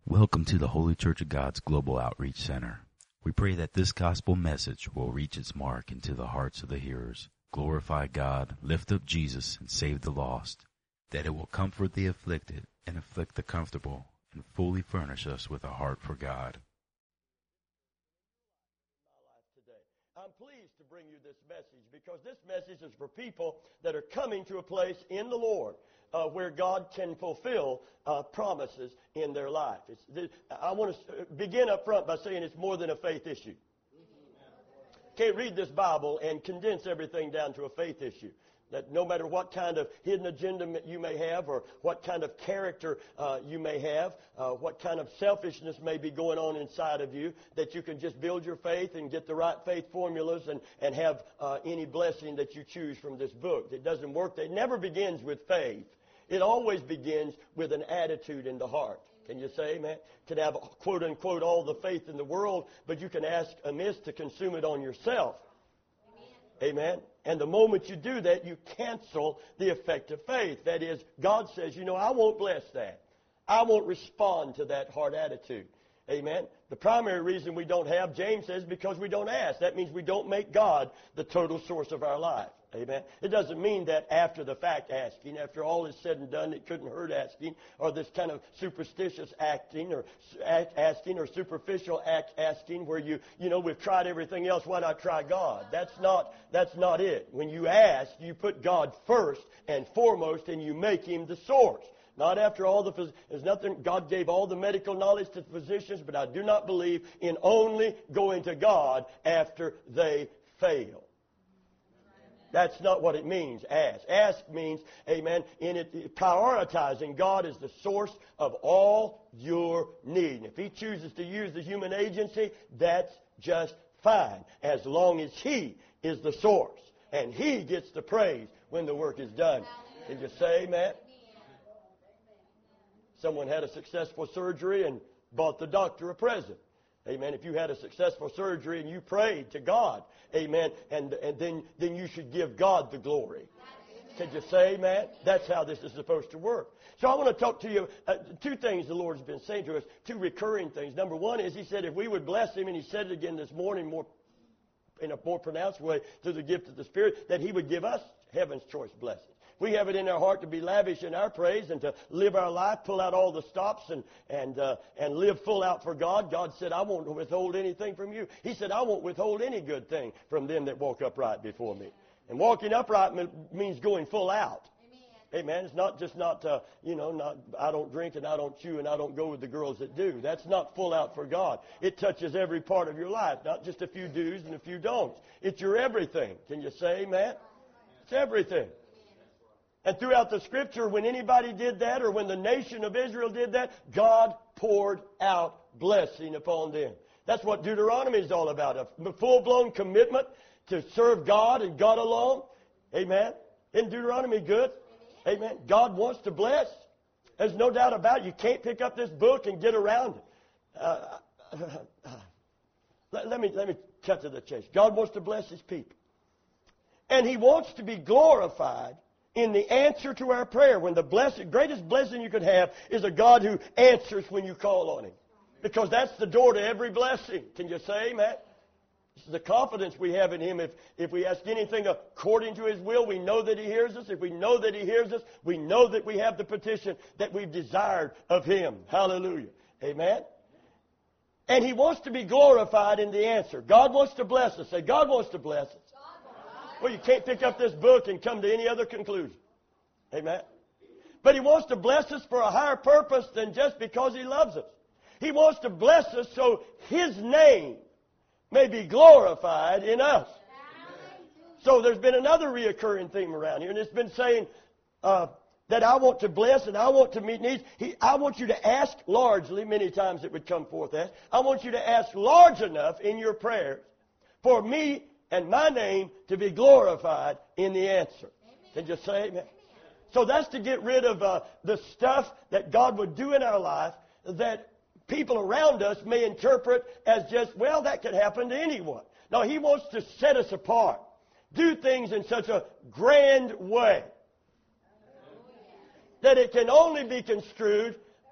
Welcome to the Holy Church of God's Global Outreach Center. We pray that this gospel message will reach its mark into the hearts of the hearers, glorify God, lift up Jesus, and save the lost, that it will comfort the afflicted and afflict the comfortable, and fully furnish us with a heart for God. I'm pleased to bring you this message because this message is for people that are coming to a place in the Lord where God can fulfill promises in their life. I want to begin up front by saying it's more than a faith issue. Can't read this Bible and condense everything down to a faith issue. That no matter what kind of hidden agenda you may have or what kind of character you may have, what kind of selfishness may be going on inside of you, that you can just build your faith and get the right faith formulas and have any blessing that you choose from this book. It doesn't work. It never begins with faith. It always begins with an attitude in the heart. Can you say amen? Can have, quote unquote, all the faith in the world, but you can ask amiss to consume it on yourself. Amen. And the moment you do that, you cancel the effect of faith. That is, God says, I won't bless that. I won't respond to that hard attitude. Amen. The primary reason we don't have, James says, because we don't ask. That means we don't make God the total source of our life. Amen. It doesn't mean that after the fact asking, after all is said and done, it couldn't hurt asking, or this kind of superstitious asking or superficial asking where we've tried everything else, why not try God? That's not it. When you ask, you put God first and foremost and you make Him the source. Not after all there's nothing, God gave all the medical knowledge to the physicians, but I do not believe in only going to God after they fail. That's not what it means, ask. Ask means, amen, in it, prioritizing God as the source of all your need. And if He chooses to use the human agency, that's just fine, as long as He is the source. And He gets the praise when the work is done. Can you say amen? Someone had a successful surgery and bought the doctor a present. Amen. If you had a successful surgery and you prayed to God, amen, and then you should give God the glory. Could you say amen? That's how this is supposed to work. So I want to talk to you two things the Lord's been saying to us, two recurring things. Number one is He said if we would bless Him, and He said it again this morning in a more pronounced way through the gift of the Spirit, that He would give us heaven's choice blessings. We have it in our heart to be lavish in our praise and to live our life, pull out all the stops and live full out for God. God said, I won't withhold anything from you. He said, I won't withhold any good thing from them that walk upright before me. And walking upright means going full out. Amen. It's not just I don't drink and I don't chew and I don't go with the girls that do. That's not full out for God. It touches every part of your life, not just a few do's and a few don'ts. It's your everything. Can you say amen? It's everything. And throughout the Scripture, when anybody did that or when the nation of Israel did that, God poured out blessing upon them. That's what Deuteronomy is all about, a full-blown commitment to serve God and God alone. Amen. Isn't Deuteronomy good? Amen. God wants to bless. There's no doubt about it. You can't pick up this book and get around it. Let me cut to the chase. God wants to bless His people. And He wants to be glorified in the answer to our prayer. When the greatest blessing you could have is a God who answers when you call on Him. Because that's the door to every blessing. Can you say amen? This is the confidence we have in Him. If we ask anything according to His will, we know that He hears us. If we know that He hears us, we know that we have the petition that we've desired of Him. Hallelujah. Amen? And He wants to be glorified in the answer. God wants to bless us. Say, God wants to bless us. Well, you can't pick up this book and come to any other conclusion. Amen? But He wants to bless us for a higher purpose than just because He loves us. He wants to bless us so His name may be glorified in us. So there's been another reoccurring theme around here, and it's been saying that I want to bless and I want to meet needs. I want you to ask largely, many times it would come forth as, I want you to ask large enough in your prayers for me and my name to be glorified in the answer. Can you say amen? So that's to get rid of the stuff that God would do in our life that people around us may interpret as just, well, that could happen to anyone. No, He wants to set us apart. Do things in such a grand way that it can only be construed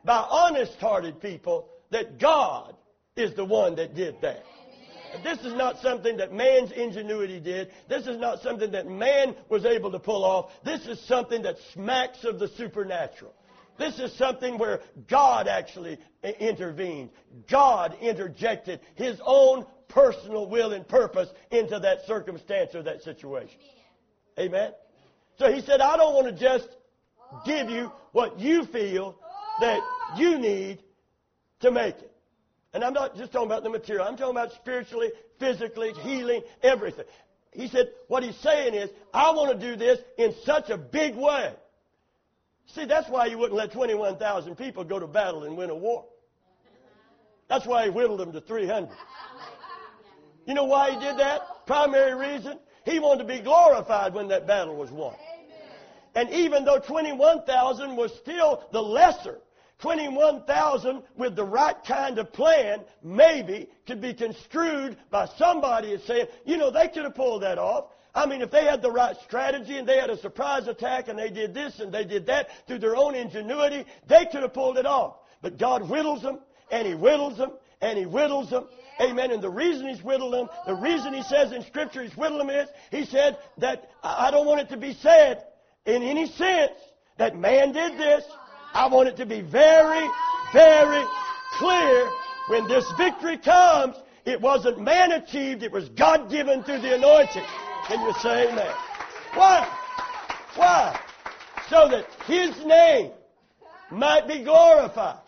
by honest-hearted people that God is the one that did that. This is not something that man's ingenuity did. This is not something that man was able to pull off. This is something that smacks of the supernatural. This is something where God actually intervened. God interjected His own personal will and purpose into that circumstance or that situation. Amen? So He said, I don't want to just give you what you feel that you need to make it. And I'm not just talking about the material. I'm talking about spiritually, physically, healing, everything. He said, what He's saying is, I want to do this in such a big way. See, that's why He wouldn't let 21,000 people go to battle and win a war. That's why He whittled them to 300. You know why He did that? Primary reason, He wanted to be glorified when that battle was won. And even though 21,000 was still the lesser, 21,000 with the right kind of plan maybe could be construed by somebody as saying, you know, they could have pulled that off. I mean, if they had the right strategy and they had a surprise attack and they did this and they did that through their own ingenuity, they could have pulled it off. But God whittles them and He whittles them and He whittles them. Amen. And the reason He's whittled them, the reason He says in Scripture He's whittled them is, He said that I don't want it to be said in any sense that man did this. I want it to be very, very clear when this victory comes, it wasn't man achieved, it was God given through the anointing. Can you say amen? Why? Why? So that His name might be glorified.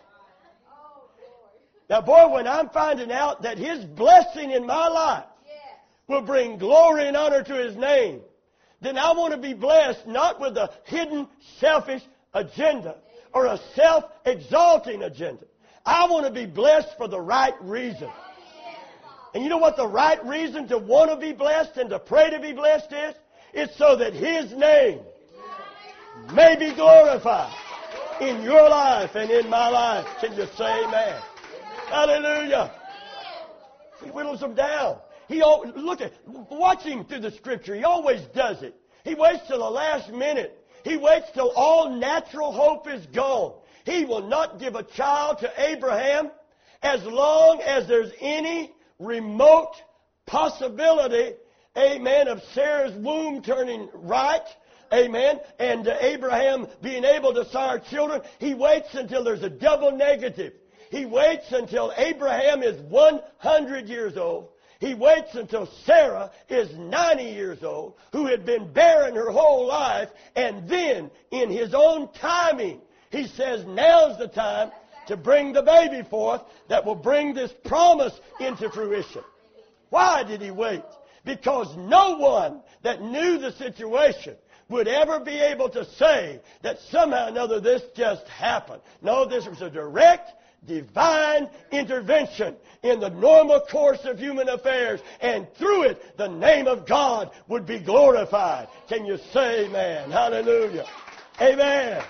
Now, boy, when I'm finding out that His blessing in my life will bring glory and honor to His name, then I want to be blessed not with a hidden, selfish agenda or a self-exalting agenda. I want to be blessed for the right reason. And you know what the right reason to want to be blessed and to pray to be blessed is? It's so that His name may be glorified in your life and in my life. Can you say amen? Hallelujah. He whittles them down. Watch Him through the Scripture. He always does it. He waits till the last minute. He waits till all natural hope is gone. He will not give a child to Abraham as long as there's any remote possibility, amen, of Sarah's womb turning right, amen, and Abraham being able to sire children. He waits until there's a double negative. He waits until Abraham is 100 years old. He waits until Sarah is 90 years old, who had been barren her whole life, and then, in His own timing, He says, now's the time to bring the baby forth that will bring this promise into fruition. Why did He wait? Because no one that knew the situation would ever be able to say that somehow or another this just happened. No, this was a direct, divine intervention in the normal course of human affairs, and through it the name of God would be glorified. Can you say amen? Hallelujah. Amen.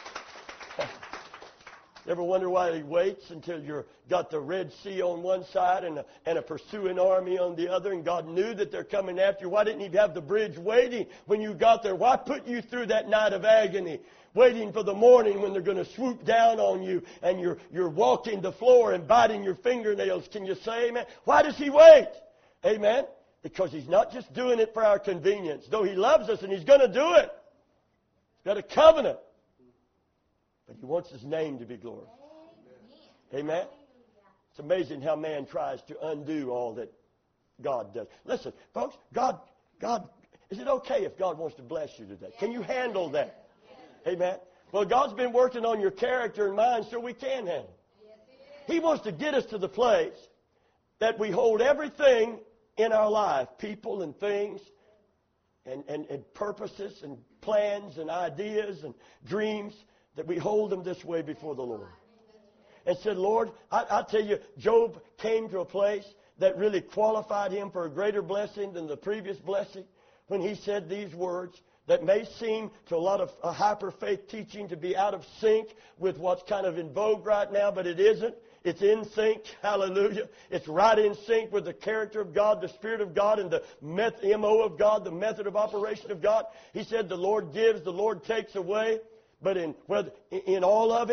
Ever wonder why He waits until you've got the Red Sea on one side and a pursuing army on the other, and God knew that they're coming after you? Why didn't He have the bridge waiting when you got there? Why put you through that night of agony, waiting for the morning when they're going to swoop down on you and you're walking the floor and biting your fingernails? Can you say amen? Why does He wait? Amen? Because He's not just doing it for our convenience, though He loves us and He's going to do it. He's got a covenant. But He wants His name to be glorified. Amen? It's amazing how man tries to undo all that God does. Listen, folks, God, is it okay if God wants to bless you today? Can you handle that? Amen? Well, God's been working on your character and mind so we can handle it. He wants to get us to the place that we hold everything in our life, people and things, and purposes and plans and ideas and dreams, that we hold them this way before the Lord. And said, Lord, I tell you, Job came to a place that really qualified him for a greater blessing than the previous blessing when he said these words that may seem to a lot of hyper-faith teaching to be out of sync with what's kind of in vogue right now, but it isn't. It's in sync. Hallelujah. It's right in sync with the character of God, the Spirit of God, and the MO of God, the method of operation of God. He said, the Lord gives, the Lord takes away. But in all of it,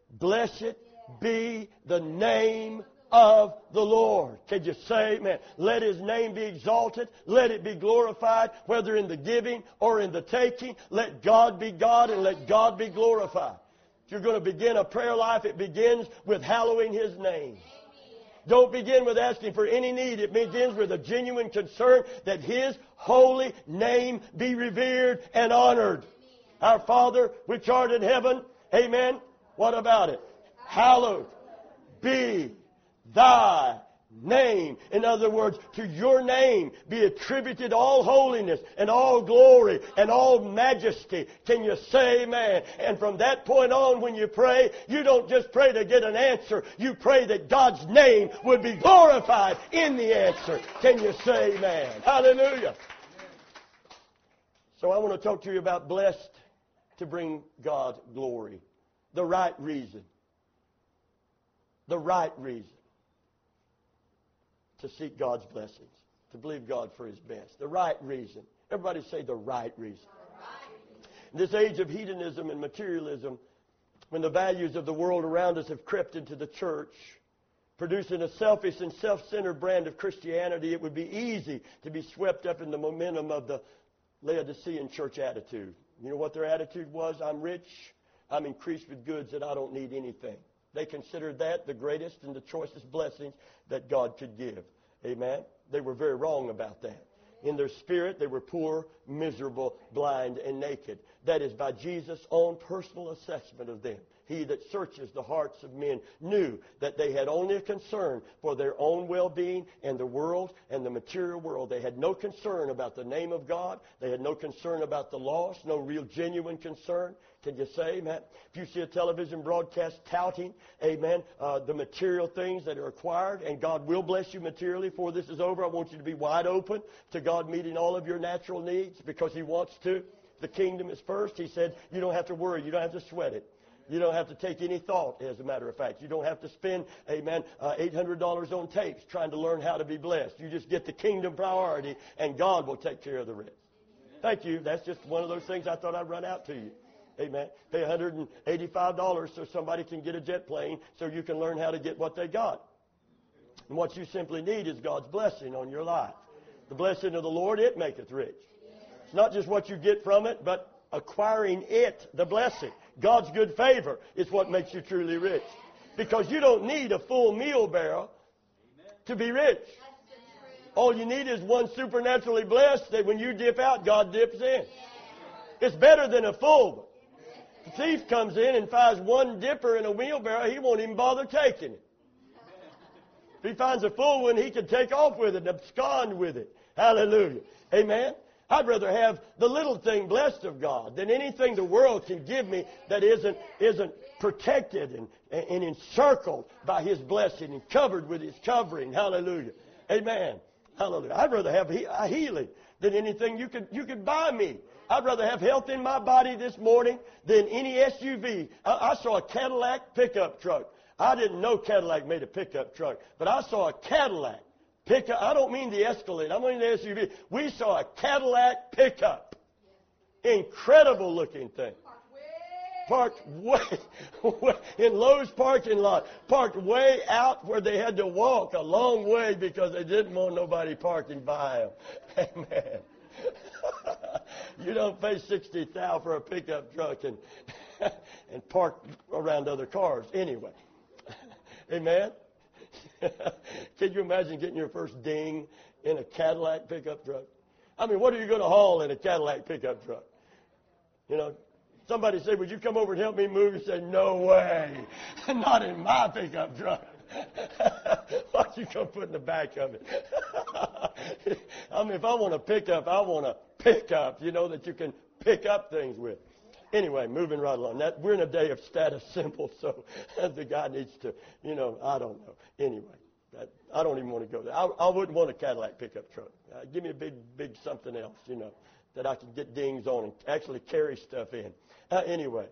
Blessed be the name of the Lord. Can you say amen? Let His name be exalted. Let it be glorified, whether in the giving or in the taking. Let God be God and let God be glorified. If you're going to begin a prayer life, it begins with hallowing His name. Don't begin with asking for any need. It begins with a genuine concern that His holy name be revered and honored. Our Father, which art in heaven, amen. What about it? Hallowed be Thy name. In other words, to Your name be attributed all holiness and all glory and all majesty. Can you say amen? And from that point on, when you pray, you don't just pray to get an answer. You pray that God's name would be glorified in the answer. Can you say amen? Hallelujah. So I want to talk to you about blessed to bring God glory. The right reason. The right reason to seek God's blessings, to believe God for His best. The right reason. Everybody say the right reason. In this age of hedonism and materialism, when the values of the world around us have crept into the church, producing a selfish and self-centered brand of Christianity, it would be easy to be swept up in the momentum of the Laodicean church attitude. You know what their attitude was? I'm rich. I'm increased with goods that I don't need anything. They considered that the greatest and the choicest blessings that God could give. Amen? They were very wrong about that. In their spirit, they were poor, miserable, blind, and naked. That is by Jesus' own personal assessment of them. He that searches the hearts of men knew that they had only a concern for their own well-being and the world and the material world. They had no concern about the name of God. They had no concern about the lost, no real genuine concern. Can you say amen? If you see a television broadcast touting, amen, the material things that are acquired, and God will bless you materially before this is over, I want you to be wide open to God meeting all of your natural needs because He wants to. The kingdom is first. He said you don't have to worry. You don't have to sweat it. You don't have to take any thought, as a matter of fact. You don't have to spend, amen, $800 on tapes trying to learn how to be blessed. You just get the kingdom priority, and God will take care of the rest. Thank you. That's just one of those things I thought I'd run out to you. Amen. Pay $185 so somebody can get a jet plane so you can learn how to get what they got. And what you simply need is God's blessing on your life. The blessing of the Lord, it maketh rich. It's not just what you get from it, but acquiring it, the blessing. God's good favor is what makes you truly rich. Because you don't need a full meal barrel to be rich. All you need is one supernaturally blessed that when you dip out, God dips in. It's better than a full one. The thief comes in and finds one dipper in a wheelbarrow, he won't even bother taking it. If he finds a full one, he can take off with it and abscond with it. Hallelujah. Amen. I'd rather have the little thing blessed of God than anything the world can give me that isn't protected and encircled by His blessing and covered with His covering. Hallelujah. Amen. Hallelujah. I'd rather have a healing than anything you could buy me. I'd rather have health in my body this morning than any SUV. I saw a Cadillac pickup truck. I didn't know Cadillac made a pickup truck, but I saw a Cadillac pickup. I don't mean the Escalade. I mean the SUV. We saw a Cadillac pickup. Incredible looking thing. Parked way in Lowe's parking lot. Parked way out where they had to walk a long way because they didn't want nobody parking by them. Amen. You don't pay $60,000 for a pickup truck and park around other cars anyway. Amen. Can you imagine getting your first ding in a Cadillac pickup truck? I mean, what are you going to haul in a Cadillac pickup truck? You know, somebody said, would you come over and help me move? You say, no way. Not in my pickup truck. What you going to put in the back of it? I mean, if I want a pickup, I want a pickup, you know, that you can pick up things with. Anyway, moving right along. We're in a day of status symbol, so the guy needs to, you know, I don't know. Anyway, I don't even want to go there. I wouldn't want a Cadillac pickup truck. Give me a big something else, you know, that I can get dings on and actually carry stuff in. Anyway.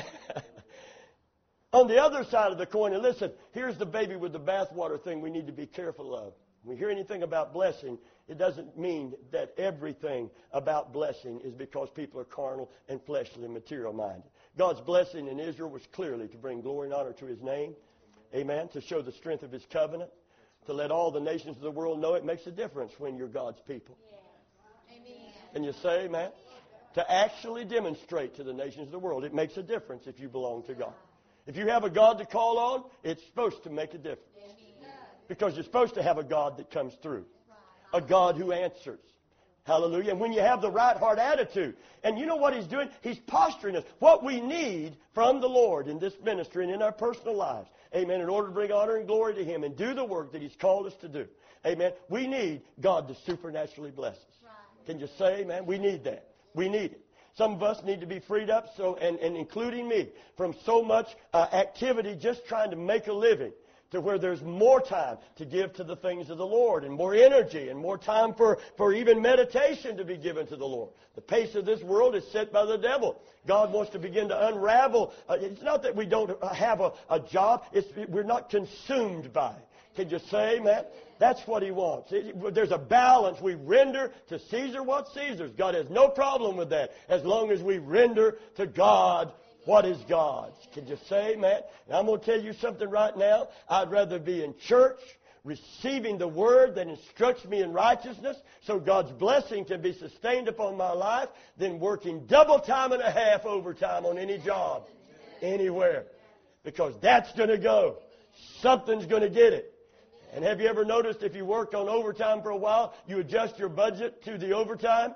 On the other side of the coin, and listen, here's the baby with the bathwater thing we need to be careful of. When we hear anything about blessing, it doesn't mean that everything about blessing is because people are carnal and fleshly and material-minded. God's blessing in Israel was clearly to bring glory and honor to His name. Amen. To show the strength of His covenant. To let all the nations of the world know it makes a difference when you're God's people. Can you say amen? To actually demonstrate to the nations of the world, it makes a difference if you belong to God. If you have a God to call on, it's supposed to make a difference. Because you're supposed to have a God that comes through. A God who answers. Hallelujah. And when you have the right heart attitude, and you know what He's doing? He's posturing us. What we need from the Lord in this ministry and in our personal lives, amen, in order to bring honor and glory to Him and do the work that He's called us to do, amen, we need God to supernaturally bless us. Can you say amen? We need that. We need it. Some of us need to be freed up, and including me, from so much activity just trying to make a living, to where there's more time to give to the things of the Lord and more energy and more time for even meditation to be given to the Lord. The pace of this world is set by the devil. God wants to begin to unravel. It's not that we don't have a job. We're not consumed by it. Can you say amen? That's what He wants. There's a balance. We render to Caesar what's Caesar's. God has no problem with that as long as we render to God what is God's. Can you say amen? And I'm going to tell you something right now. I'd rather be in church receiving the Word that instructs me in righteousness so God's blessing can be sustained upon my life than working double time and a half overtime on any job anywhere. Because that's going to go. Something's going to get it. And have you ever noticed if you work on overtime for a while, you adjust your budget to the overtime?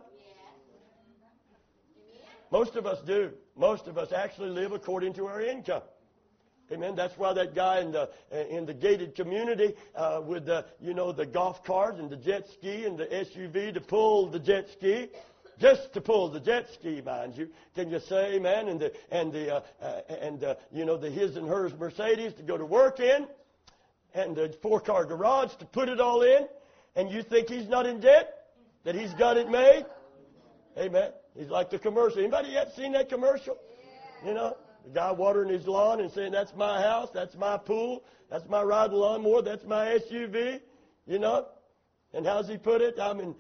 Most of us do. Most of us actually live according to our income. Amen. That's why that guy in the gated community with the golf cart and the jet ski and the SUV to pull the jet ski, just to pull the jet ski, mind you. Can you say amen? And the his and hers Mercedes to go to work in, and the 4-car garage to put it all in, and you think he's not in debt? That he's got it made? Amen. He's like the commercial. Anybody yet seen that commercial? You know, the guy watering his lawn and saying, that's my house, that's my pool, that's my riding lawnmower, that's my SUV, you know. And how's he put it? And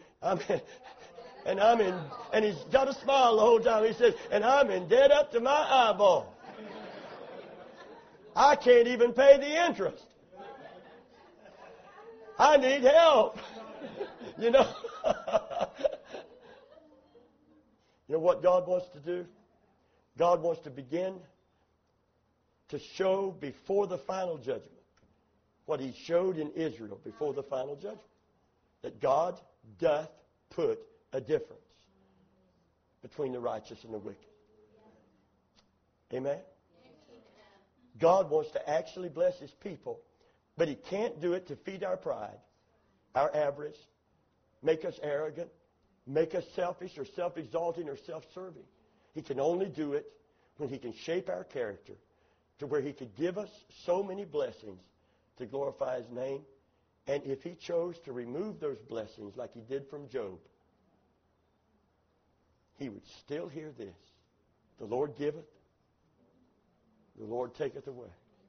he's got a smile the whole time. He says, and I'm in debt up to my eyeball. I can't even pay the interest. I need help. You know. You know what God wants to do? God wants to begin to show before the final judgment what He showed in Israel before the final judgment. That God doth put a difference between the righteous and the wicked. Amen? God wants to actually bless His people, but He can't do it to feed our pride, our avarice, make us arrogant, make us selfish or self-exalting or self-serving. He can only do it when He can shape our character to where He could give us so many blessings to glorify His name. And if He chose to remove those blessings like He did from Job, He would still hear this. The Lord giveth, the Lord taketh away.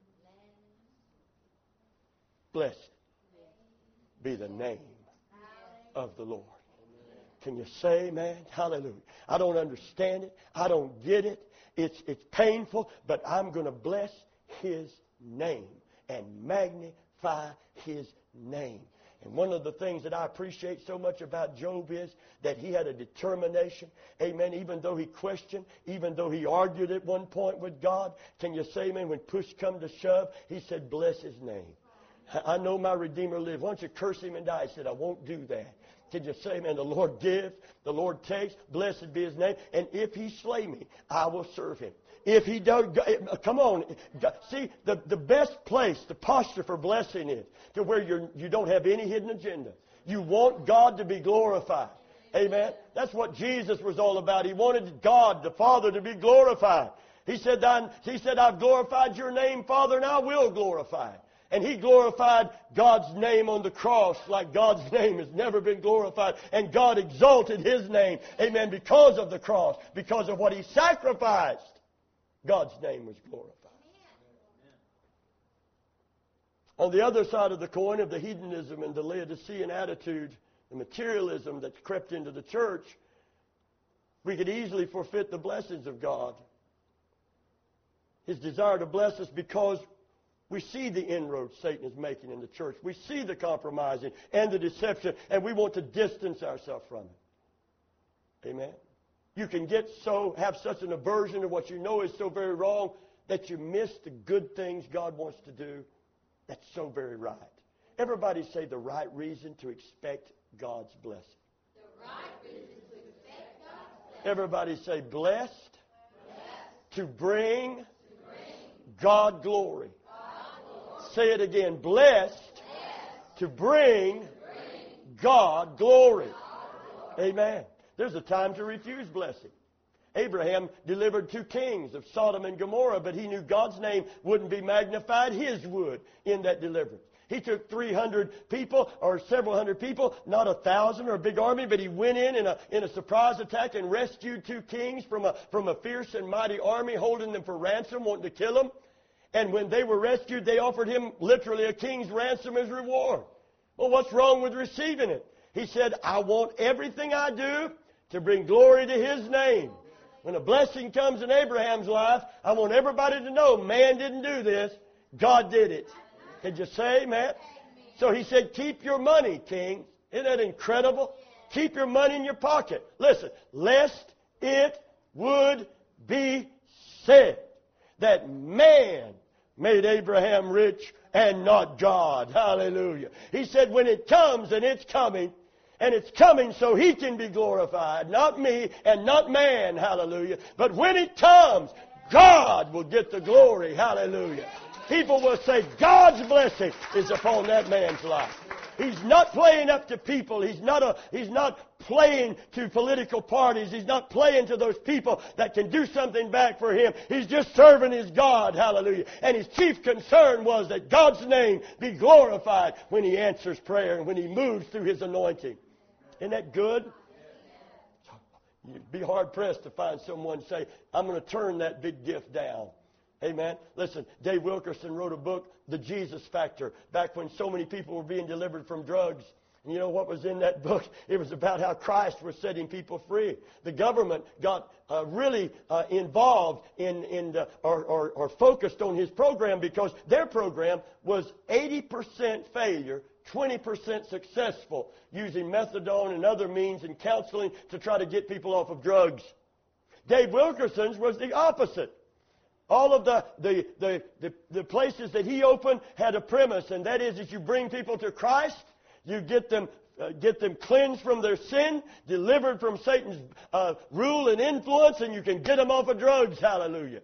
Blessed be the name of the Lord. Can you say amen? Hallelujah. I don't understand it. I don't get it. It's painful, but I'm going to bless His name and magnify His name. And one of the things that I appreciate so much about Job is that he had a determination. Amen. Even though he questioned, even though he argued at one point with God, can you say amen? When push come to shove, he said, bless His name. I know my Redeemer lives. Why don't you curse Him and die? He said, I won't do that. Can you say, man, the Lord gives, the Lord takes, blessed be His name. And if He slay me, I will serve Him. If He does, come on. See, the best place, the posture for blessing is to where you don't have any hidden agenda. You want God to be glorified. Amen. That's what Jesus was all about. He wanted God, the Father, to be glorified. He said, I've glorified your name, Father, and I will glorify it. And He glorified God's name on the cross like God's name has never been glorified. And God exalted His name, amen, because of the cross, because of what He sacrificed. God's name was glorified. On the other side of the coin of the hedonism and the Laodicean attitude, the materialism that's crept into the church, we could easily forfeit the blessings of God His desire to bless us because we see the inroads Satan is making in the church. We see the compromising and the deception, and we want to distance ourselves from it. Amen. You can have such an aversion to what you know is so very wrong that you miss the good things God wants to do. That's so very right. Everybody say the right reason to expect God's blessing. The right reason to expect God's blessing. Everybody say blessed, to bring God glory. Say it again. Blessed to bring God glory. Amen. There's a time to refuse blessing. Abraham delivered 2 kings of Sodom and Gomorrah, but he knew God's name wouldn't be magnified. His would in that deliverance. He took 300 people or several hundred people, not 1,000 or a big army, but he went in a surprise attack and rescued 2 kings from a fierce and mighty army, holding them for ransom, wanting to kill them. And when they were rescued, they offered him literally a king's ransom as reward. Well, what's wrong with receiving it? He said, I want everything I do to bring glory to His name. When a blessing comes in Abraham's life, I want everybody to know man didn't do this. God did it. Can you say amen? So he said, keep your money, king. Isn't that incredible? Keep your money in your pocket. Listen, lest it would be said that man made Abraham rich and not God. Hallelujah. He said when it comes, and it's coming so He can be glorified, not me and not man. Hallelujah. But when it comes, God will get the glory. Hallelujah. People will say God's blessing is upon that man's life. He's not playing up to people. He's not playing to political parties. He's not playing to those people that can do something back for him. He's just serving his God. Hallelujah. And his chief concern was that God's name be glorified when He answers prayer and when He moves through His anointing. Isn't that good? You'd be hard-pressed to find someone say, I'm going to turn that big gift down. Amen. Listen, Dave Wilkerson wrote a book, The Jesus Factor, back when so many people were being delivered from drugs. And you know what was in that book? It was about how Christ was setting people free. The government got really involved or focused on his program because their program was 80% failure, 20% successful, using methadone and other means and counseling to try to get people off of drugs. Dave Wilkerson's was the opposite. All of the places that he opened had a premise, and that is you bring people to Christ, you get them cleansed from their sin, delivered from Satan's rule and influence, and you can get them off of drugs. Hallelujah.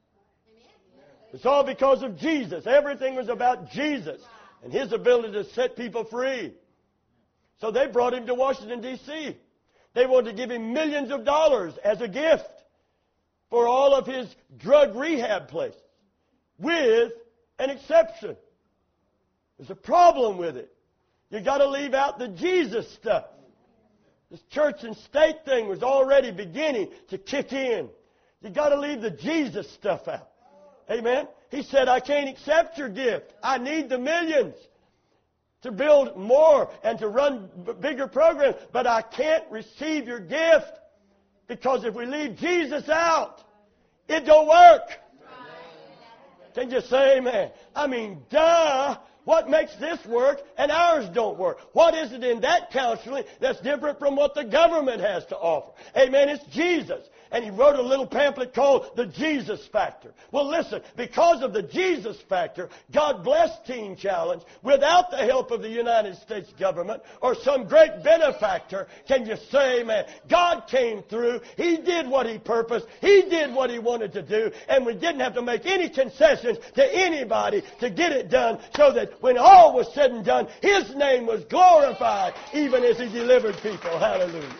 It's all because of Jesus. Everything was about Jesus and His ability to set people free. So they brought him to Washington, D.C. They wanted to give him millions of dollars as a gift for all of his drug rehab places, with an exception. There's a problem with it. You got to leave out the Jesus stuff. This church and state thing was already beginning to kick in. You got to leave the Jesus stuff out. Amen. He said, I can't accept your gift. I need the millions to build more and to run bigger programs, but I can't receive your gift. Because if we leave Jesus out, it don't work. Can you say amen? I mean, duh. What makes this work and ours don't work? What is it in that counseling that's different from what the government has to offer? Amen. It's Jesus. And he wrote a little pamphlet called The Jesus Factor. Well, listen, because of the Jesus Factor, God blessed Teen Challenge without the help of the United States government or some great benefactor. Can you say amen? God came through. He did what He purposed. He did what He wanted to do. And we didn't have to make any concessions to anybody to get it done, so that when all was said and done, His name was glorified even as He delivered people. Hallelujah.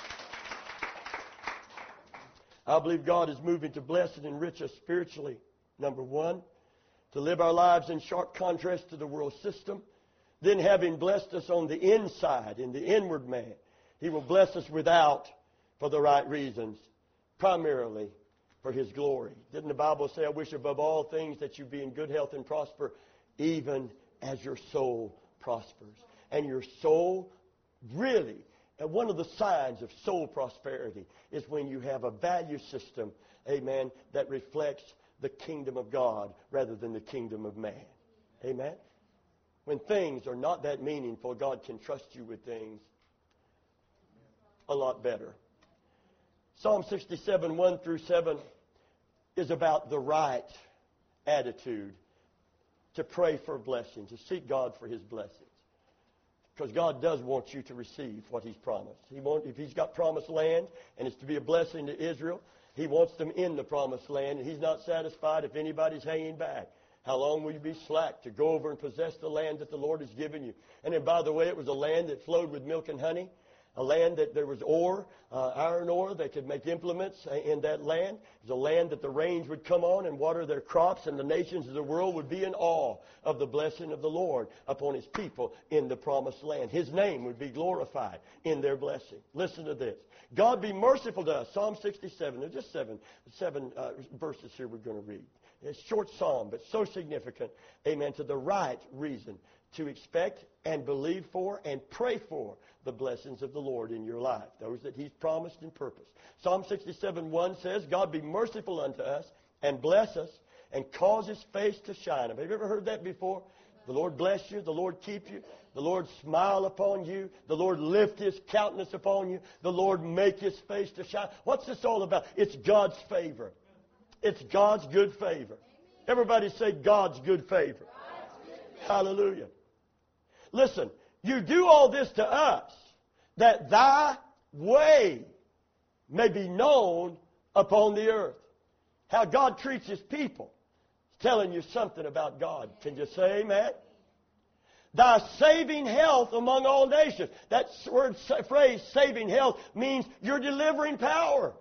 I believe God is moving to bless and enrich us spiritually. Number one, to live our lives in sharp contrast to the world system. Then, having blessed us on the inside, in the inward man, He will bless us without for the right reasons, primarily for His glory. Didn't the Bible say, I wish above all things that you be in good health and prosper, even as your soul prospers? And your soul really, and one of the signs of soul prosperity is when you have a value system, amen, that reflects the kingdom of God rather than the kingdom of man. Amen? When things are not that meaningful, God can trust you with things a lot better. Psalm 67, 1 through 7 is about the right attitude to pray for blessings, to seek God for His blessings. Because God does want you to receive what He's promised. If He's got promised land and it's to be a blessing to Israel, He wants them in the promised land, and He's not satisfied if anybody's hanging back. How long will you be slack to go over and possess the land that the Lord has given you? And then, by the way, it was a land that flowed with milk and honey. A land that there was ore, iron ore. They could make implements in that land. It was a land that the rains would come on and water their crops, and the nations of the world would be in awe of the blessing of the Lord upon His people in the promised land. His name would be glorified in their blessing. Listen to this. God be merciful to us. Psalm 67. There's just seven verses here we're going to read. It's a short psalm, but so significant, amen, to the right reason to expect and believe for and pray for the blessings of the Lord in your life, those that He's promised and purposed. Psalm 67:1 says, God be merciful unto us and bless us and cause His face to shine. Have you ever heard that before? The Lord bless you, the Lord keep you, the Lord smile upon you, the Lord lift His countenance upon you, the Lord make His face to shine. What's this all about? It's God's favor. It's God's good favor. Everybody say God's good favor. Hallelujah. Listen, you do all this to us that Thy way may be known upon the earth. How God treats His people is telling you something about God. Can you say amen? Thy saving health among all nations. That phrase, saving health, means your delivering power.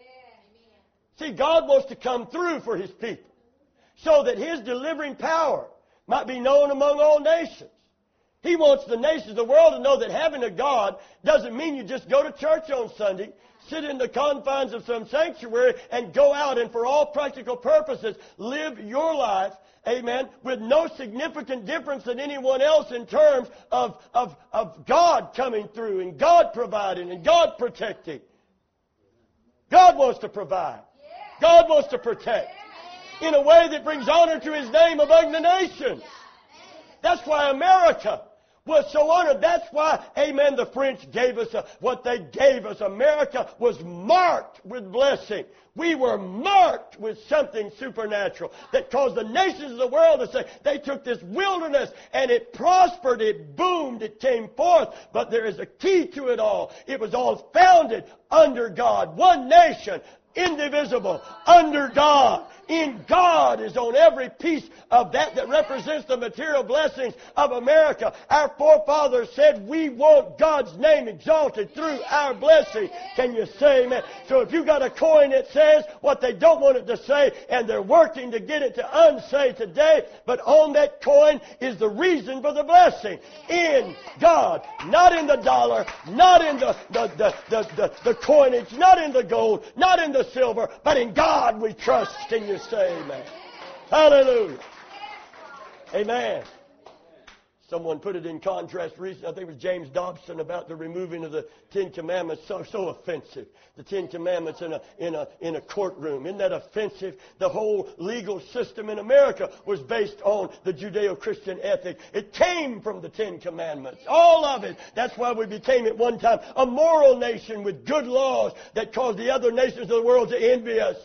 See, God wants to come through for His people so that His delivering power might be known among all nations. He wants the nations of the world to know that having a God doesn't mean you just go to church on Sunday, sit in the confines of some sanctuary, and go out and for all practical purposes live your life, amen, with no significant difference than anyone else in terms of God coming through and God providing and God protecting. God wants to provide. God wants to protect in a way that brings honor to His name among the nations. That's why America was so honored. That's why, amen, the French gave us what they gave us. America was marked with blessing. We were marked with something supernatural that caused the nations of the world to say, they took this wilderness and it prospered, it boomed, it came forth. But there is a key to it all. It was all founded under God. One nation, indivisible, under God. In God is on every piece of that represents the material blessings of America. Our forefathers said we want God's name exalted through our blessing. Can you say amen? So if you got a coin that says what they don't want it to say, and they're working to get it to unsay today, but on that coin is the reason for the blessing. In God. Not in the dollar, not in the coinage, not in the gold, not in the silver, but in God we trust. Can you say amen? Hallelujah. Amen. Someone put it in contrast recently. I think it was James Dobson about the removing of the Ten Commandments. So offensive. The Ten Commandments in a courtroom. Isn't that offensive? The whole legal system in America was based on the Judeo-Christian ethic. It came from the Ten Commandments. All of it. That's why we became at one time a moral nation with good laws that caused the other nations of the world to envy us.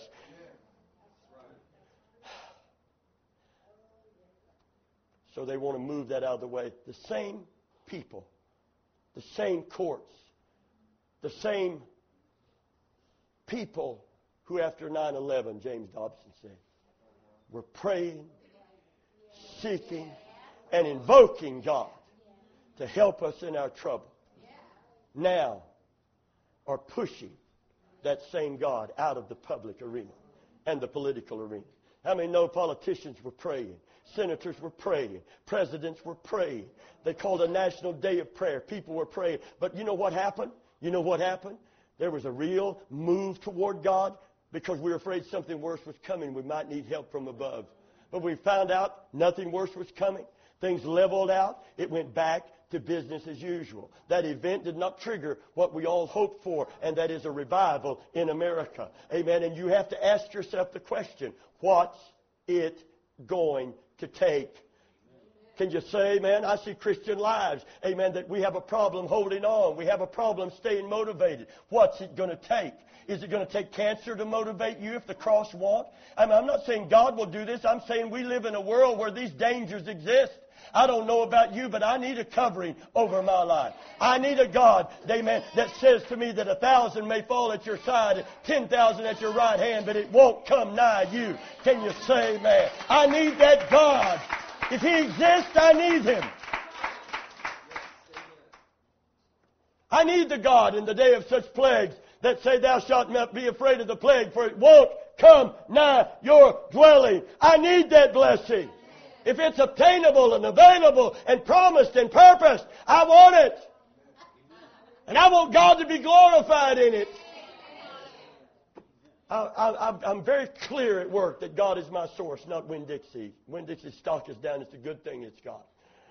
So they want to move that out of the way. The same people, the same courts, the same people who after 9/11, James Dobson said, were praying, seeking, and invoking God to help us in our trouble, now are pushing that same God out of the public arena and the political arena. How many know politicians were praying? Senators were praying. Presidents were praying. They called a national day of prayer. People were praying. But you know what happened? You know what happened? There was a real move toward God because we were afraid something worse was coming. We might need help from above. But we found out nothing worse was coming. Things leveled out. It went back to business as usual. That event did not trigger what we all hoped for, and that is a revival in America. Amen. And you have to ask yourself the question, what's it going to take? Can you say, amen? I see Christian lives, amen, that we have a problem holding on. We have a problem staying motivated. What's it going to take? Is it going to take cancer to motivate you if the cross won't? I'm not saying God will do this. I'm saying we live in a world where these dangers exist. I don't know about you, but I need a covering over my life. I need a God, amen, that says to me that 1,000 may fall at your side and 10,000 at your right hand, but it won't come nigh you. Can you say amen? I need that God. If He exists, I need Him. I need the God in the day of such plagues that say, thou shalt not be afraid of the plague, for it won't come nigh your dwelling. I need that blessing. If it's obtainable and available and promised and purposed, I want it. And I want God to be glorified in it. I'm very clear at work that God is my source, not Winn-Dixie. Winn-Dixie's stock is down. It's a good thing it's God.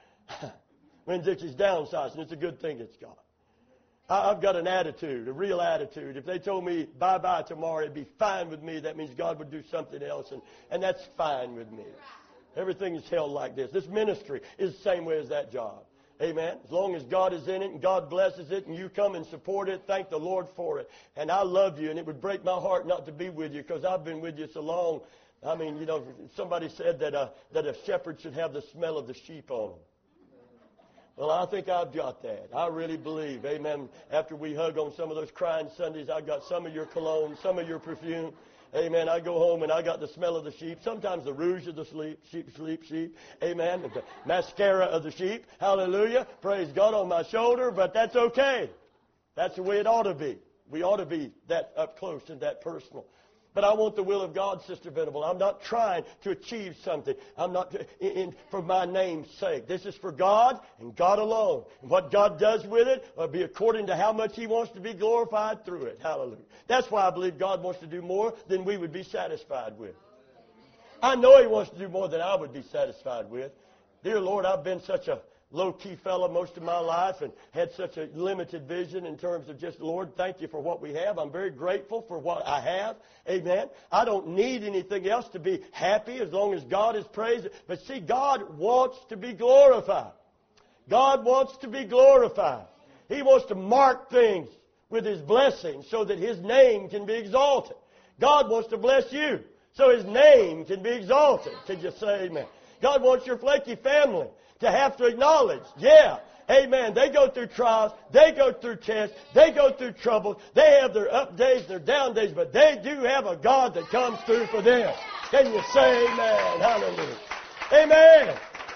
Winn-Dixie's downsizing. It's a good thing it's God. I've got an attitude, a real attitude. If they told me bye-bye tomorrow, it'd be fine with me. That means God would do something else, and that's fine with me. Everything is held like this. This ministry is the same way as that job. Amen. As long as God is in it and God blesses it and you come and support it, thank the Lord for it. And I love you, and it would break my heart not to be with you because I've been with you so long. I mean, you know, somebody said that a shepherd should have the smell of the sheep on him. Well, I think I've got that. I really believe. Amen. After we hug on some of those crying Sundays, I got some of your cologne, some of your perfume. Amen. I go home and I got the smell of the sheep. Sometimes the rouge of the sheep. Amen. The mascara of the sheep. Hallelujah. Praise God on my shoulder, but that's okay. That's the way it ought to be. We ought to be that up close and that personal. But I want the will of God, Sister Venable. I'm not trying to achieve something. I'm not for my name's sake. This is for God and God alone. And what God does with it will be according to how much He wants to be glorified through it. Hallelujah. That's why I believe God wants to do more than we would be satisfied with. I know He wants to do more than I would be satisfied with. Dear Lord, I've been such a low-key fellow most of my life and had such a limited vision in terms of just, Lord, thank you for what we have. I'm very grateful for what I have. Amen. I don't need anything else to be happy as long as God is praised. But see, God wants to be glorified. God wants to be glorified. He wants to mark things with His blessing so that His name can be exalted. God wants to bless you so His name can be exalted. Can you say amen? God wants your flaky family to have to acknowledge, yeah, amen, they go through trials, they go through tests, they go through troubles, they have their up days, their down days, but they do have a God that comes through for them. Can you say amen? Hallelujah. Amen.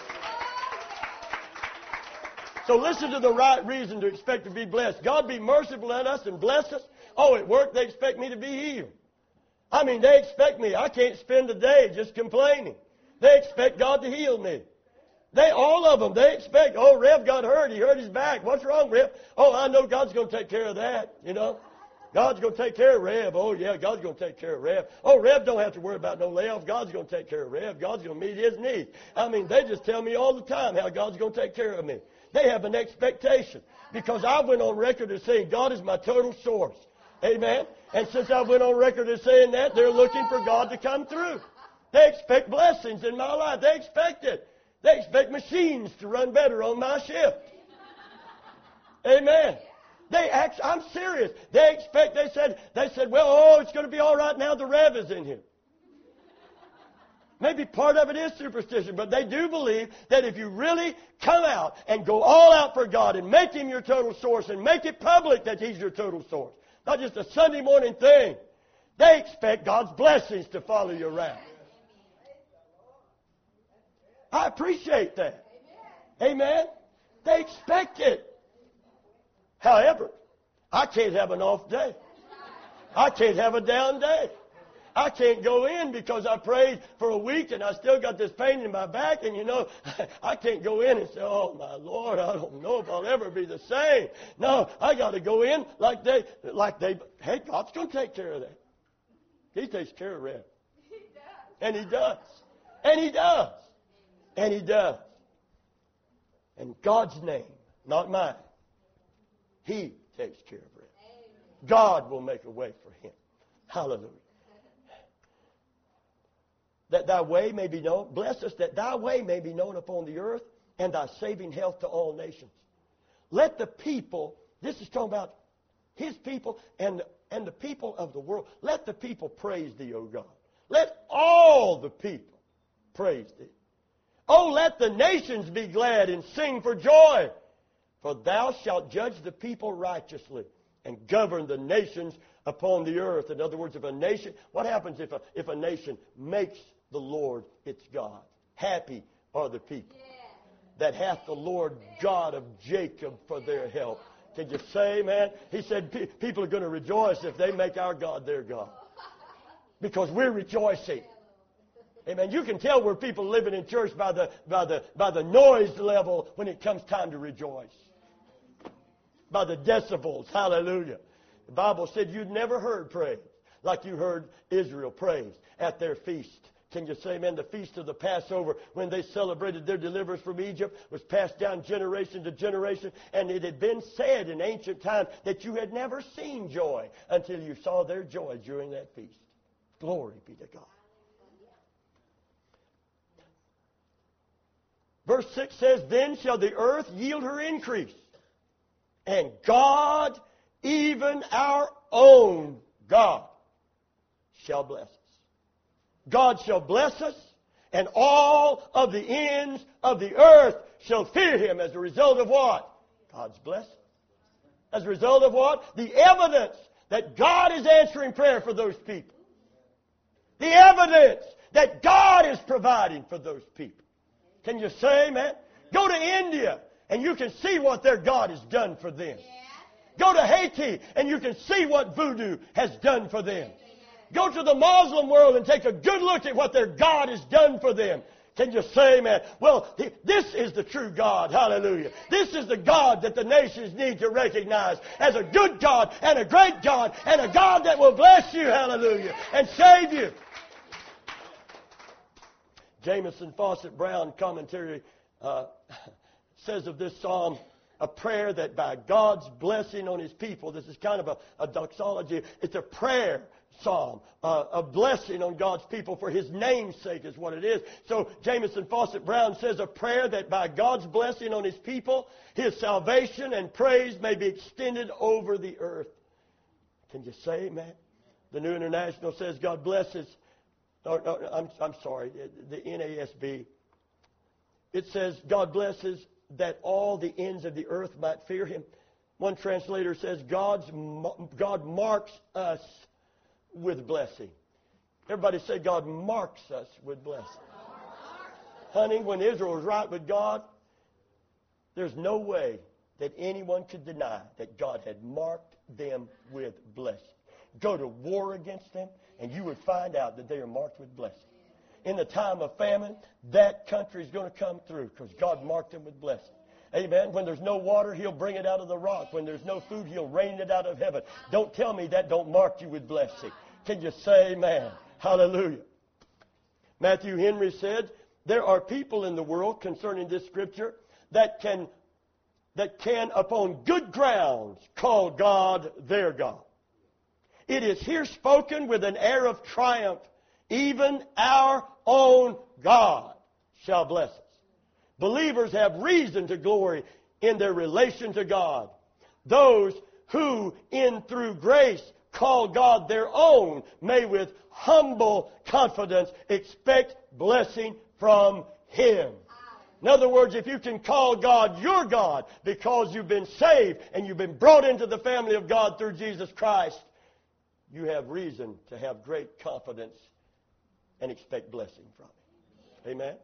So listen to the right reason to expect to be blessed. God be merciful at us and bless us. Oh, at work they expect me to be healed. I mean, they expect me. I can't spend a day just complaining. They expect God to heal me. All of them, they expect, oh, Rev got hurt. He hurt his back. What's wrong, Rev? Oh, I know God's going to take care of that, you know. God's going to take care of Rev. Oh, yeah, God's going to take care of Rev. Oh, Rev don't have to worry about no layoff. God's going to take care of Rev. God's going to meet his needs. I mean, they just tell me all the time how God's going to take care of me. They have an expectation because I went on record as saying God is my total source. Amen. And since I went on record as saying that, they're looking for God to come through. They expect blessings in my life. They expect it. They expect machines to run better on my shift. Amen. I'm serious. They said, well, it's going to be all right now the Rev is in here. Maybe part of it is superstition, but they do believe that if you really come out and go all out for God and make Him your total source and make it public that He's your total source, not just a Sunday morning thing, they expect God's blessings to follow you around. I appreciate that. Amen. They expect it. However, I can't have an off day. I can't have a down day. I can't go in because I prayed for a week and I still got this pain in my back, and I can't go in and say, oh my Lord, I don't know if I'll ever be the same. No, I got to go in like they, hey, God's going to take care of that. He takes care of that. And He does. And He does. And He does. In God's name, not mine, He takes care of it. God will make a way for him. Hallelujah. That thy way may be known. Bless us that thy way may be known upon the earth, and thy saving health to all nations. Let the people, this is talking about His people and the people of the world. Let the people praise Thee, O God. Let all the people praise Thee. Oh, let the nations be glad and sing for joy. For Thou shalt judge the people righteously and govern the nations upon the earth. In other words, if a nation, what happens if a nation makes the Lord its God? Happy are the people that hath the Lord God of Jacob for their help. Can you say, man? He said people are going to rejoice if they make our God their God. Because we're rejoicing. Amen. You can tell we're people living in church by the noise level when it comes time to rejoice. By the decibels. Hallelujah. The Bible said you'd never heard praise like you heard Israel praise at their feast. Can you say, man, the feast of the Passover, when they celebrated their deliverance from Egypt, was passed down generation to generation, and it had been said in ancient times that you had never seen joy until you saw their joy during that feast. Glory be to God. Verse 6 says, then shall the earth yield her increase, and God, even our own God, shall bless us. God shall bless us, and all of the ends of the earth shall fear Him as a result of what? God's blessing. As a result of what? The evidence that God is answering prayer for those people. The evidence that God is providing for those people. Can you say, man? Go to India, and you can see what their God has done for them. Go to Haiti, and you can see what voodoo has done for them. Go to the Muslim world and take a good look at what their God has done for them. Can you say, man? Well, this is the true God. Hallelujah. This is the God that the nations need to recognize as a good God and a great God and a God that will bless you. Hallelujah. And save you. Jamieson Fawcett Brown commentary says of this psalm, a prayer that by God's blessing on His people, this is kind of a doxology, it's a prayer psalm, a blessing on God's people for His name's sake is what it is. So Jamieson Fawcett Brown says a prayer that by God's blessing on His people, His salvation and praise may be extended over the earth. Can you say amen? The New International says God blesses. I'm sorry, the NASB. It says God blesses that all the ends of the earth might fear Him. One translator says God marks us with blessing. Everybody say God marks us with blessing. Honey, when Israel was right with God, there's no way that anyone could deny that God had marked them with blessing. Go to war against them, and you would find out that they are marked with blessing. In the time of famine, that country is going to come through because God marked them with blessing. Amen. When there's no water, He'll bring it out of the rock. When there's no food, He'll rain it out of heaven. Don't tell me that don't mark you with blessing. Can you say amen? Hallelujah. Matthew Henry said, there are people in the world concerning this scripture that can upon good grounds call God their God. It is here spoken with an air of triumph. Even our own God shall bless us. Believers have reason to glory in their relation to God. Those who, through grace, call God their own may with humble confidence expect blessing from Him. In other words, if you can call God your God because you've been saved and you've been brought into the family of God through Jesus Christ, you have reason to have great confidence and expect blessing from Him. Amen?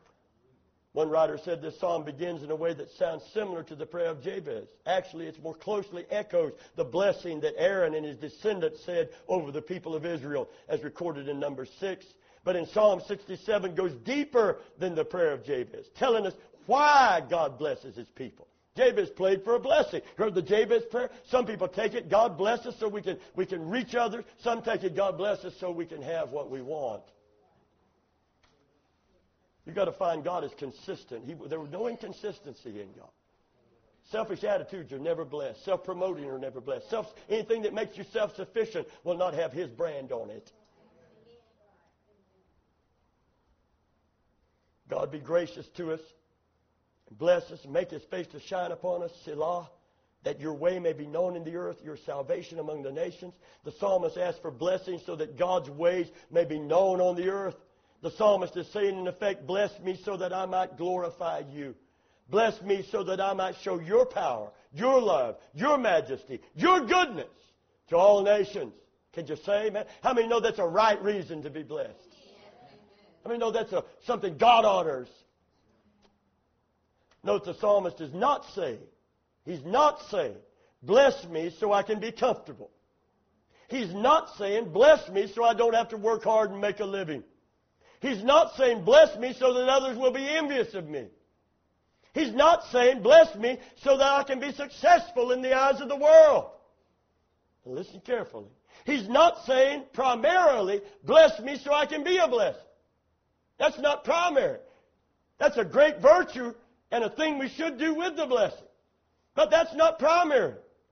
One writer said this psalm begins in a way that sounds similar to the prayer of Jabez. Actually, it more closely echoes the blessing that Aaron and his descendants said over the people of Israel, as recorded in Numbers 6. But in Psalm 67 goes deeper than the prayer of Jabez, telling us why God blesses His people. Jabez prayed for a blessing. Heard the Jabez prayer? Some people take it, God bless us so we can reach others. Some take it, God bless us so we can have what we want. You've got to find God as consistent. There was no inconsistency in God. Selfish attitudes are never blessed. Self-promoting are never blessed. Anything that makes you self-sufficient will not have His brand on it. God be gracious to us, bless us, and make His face to shine upon us, Selah, that your way may be known in the earth, your salvation among the nations. The psalmist asked for blessings so that God's ways may be known on the earth. The psalmist is saying, in effect, bless me so that I might glorify you. Bless me so that I might show your power, your love, your majesty, your goodness to all nations. Can you say amen? How many know that's a right reason to be blessed? How many know that's something God honors? Note the psalmist is not saying, he's not saying, bless me so I can be comfortable. He's not saying, bless me so I don't have to work hard and make a living. He's not saying, bless me so that others will be envious of me. He's not saying, bless me so that I can be successful in the eyes of the world. Now listen carefully. He's not saying primarily, bless me so I can be a blessing. That's not primary. That's a great virtue and a thing we should do with the blessing. But that's not primary.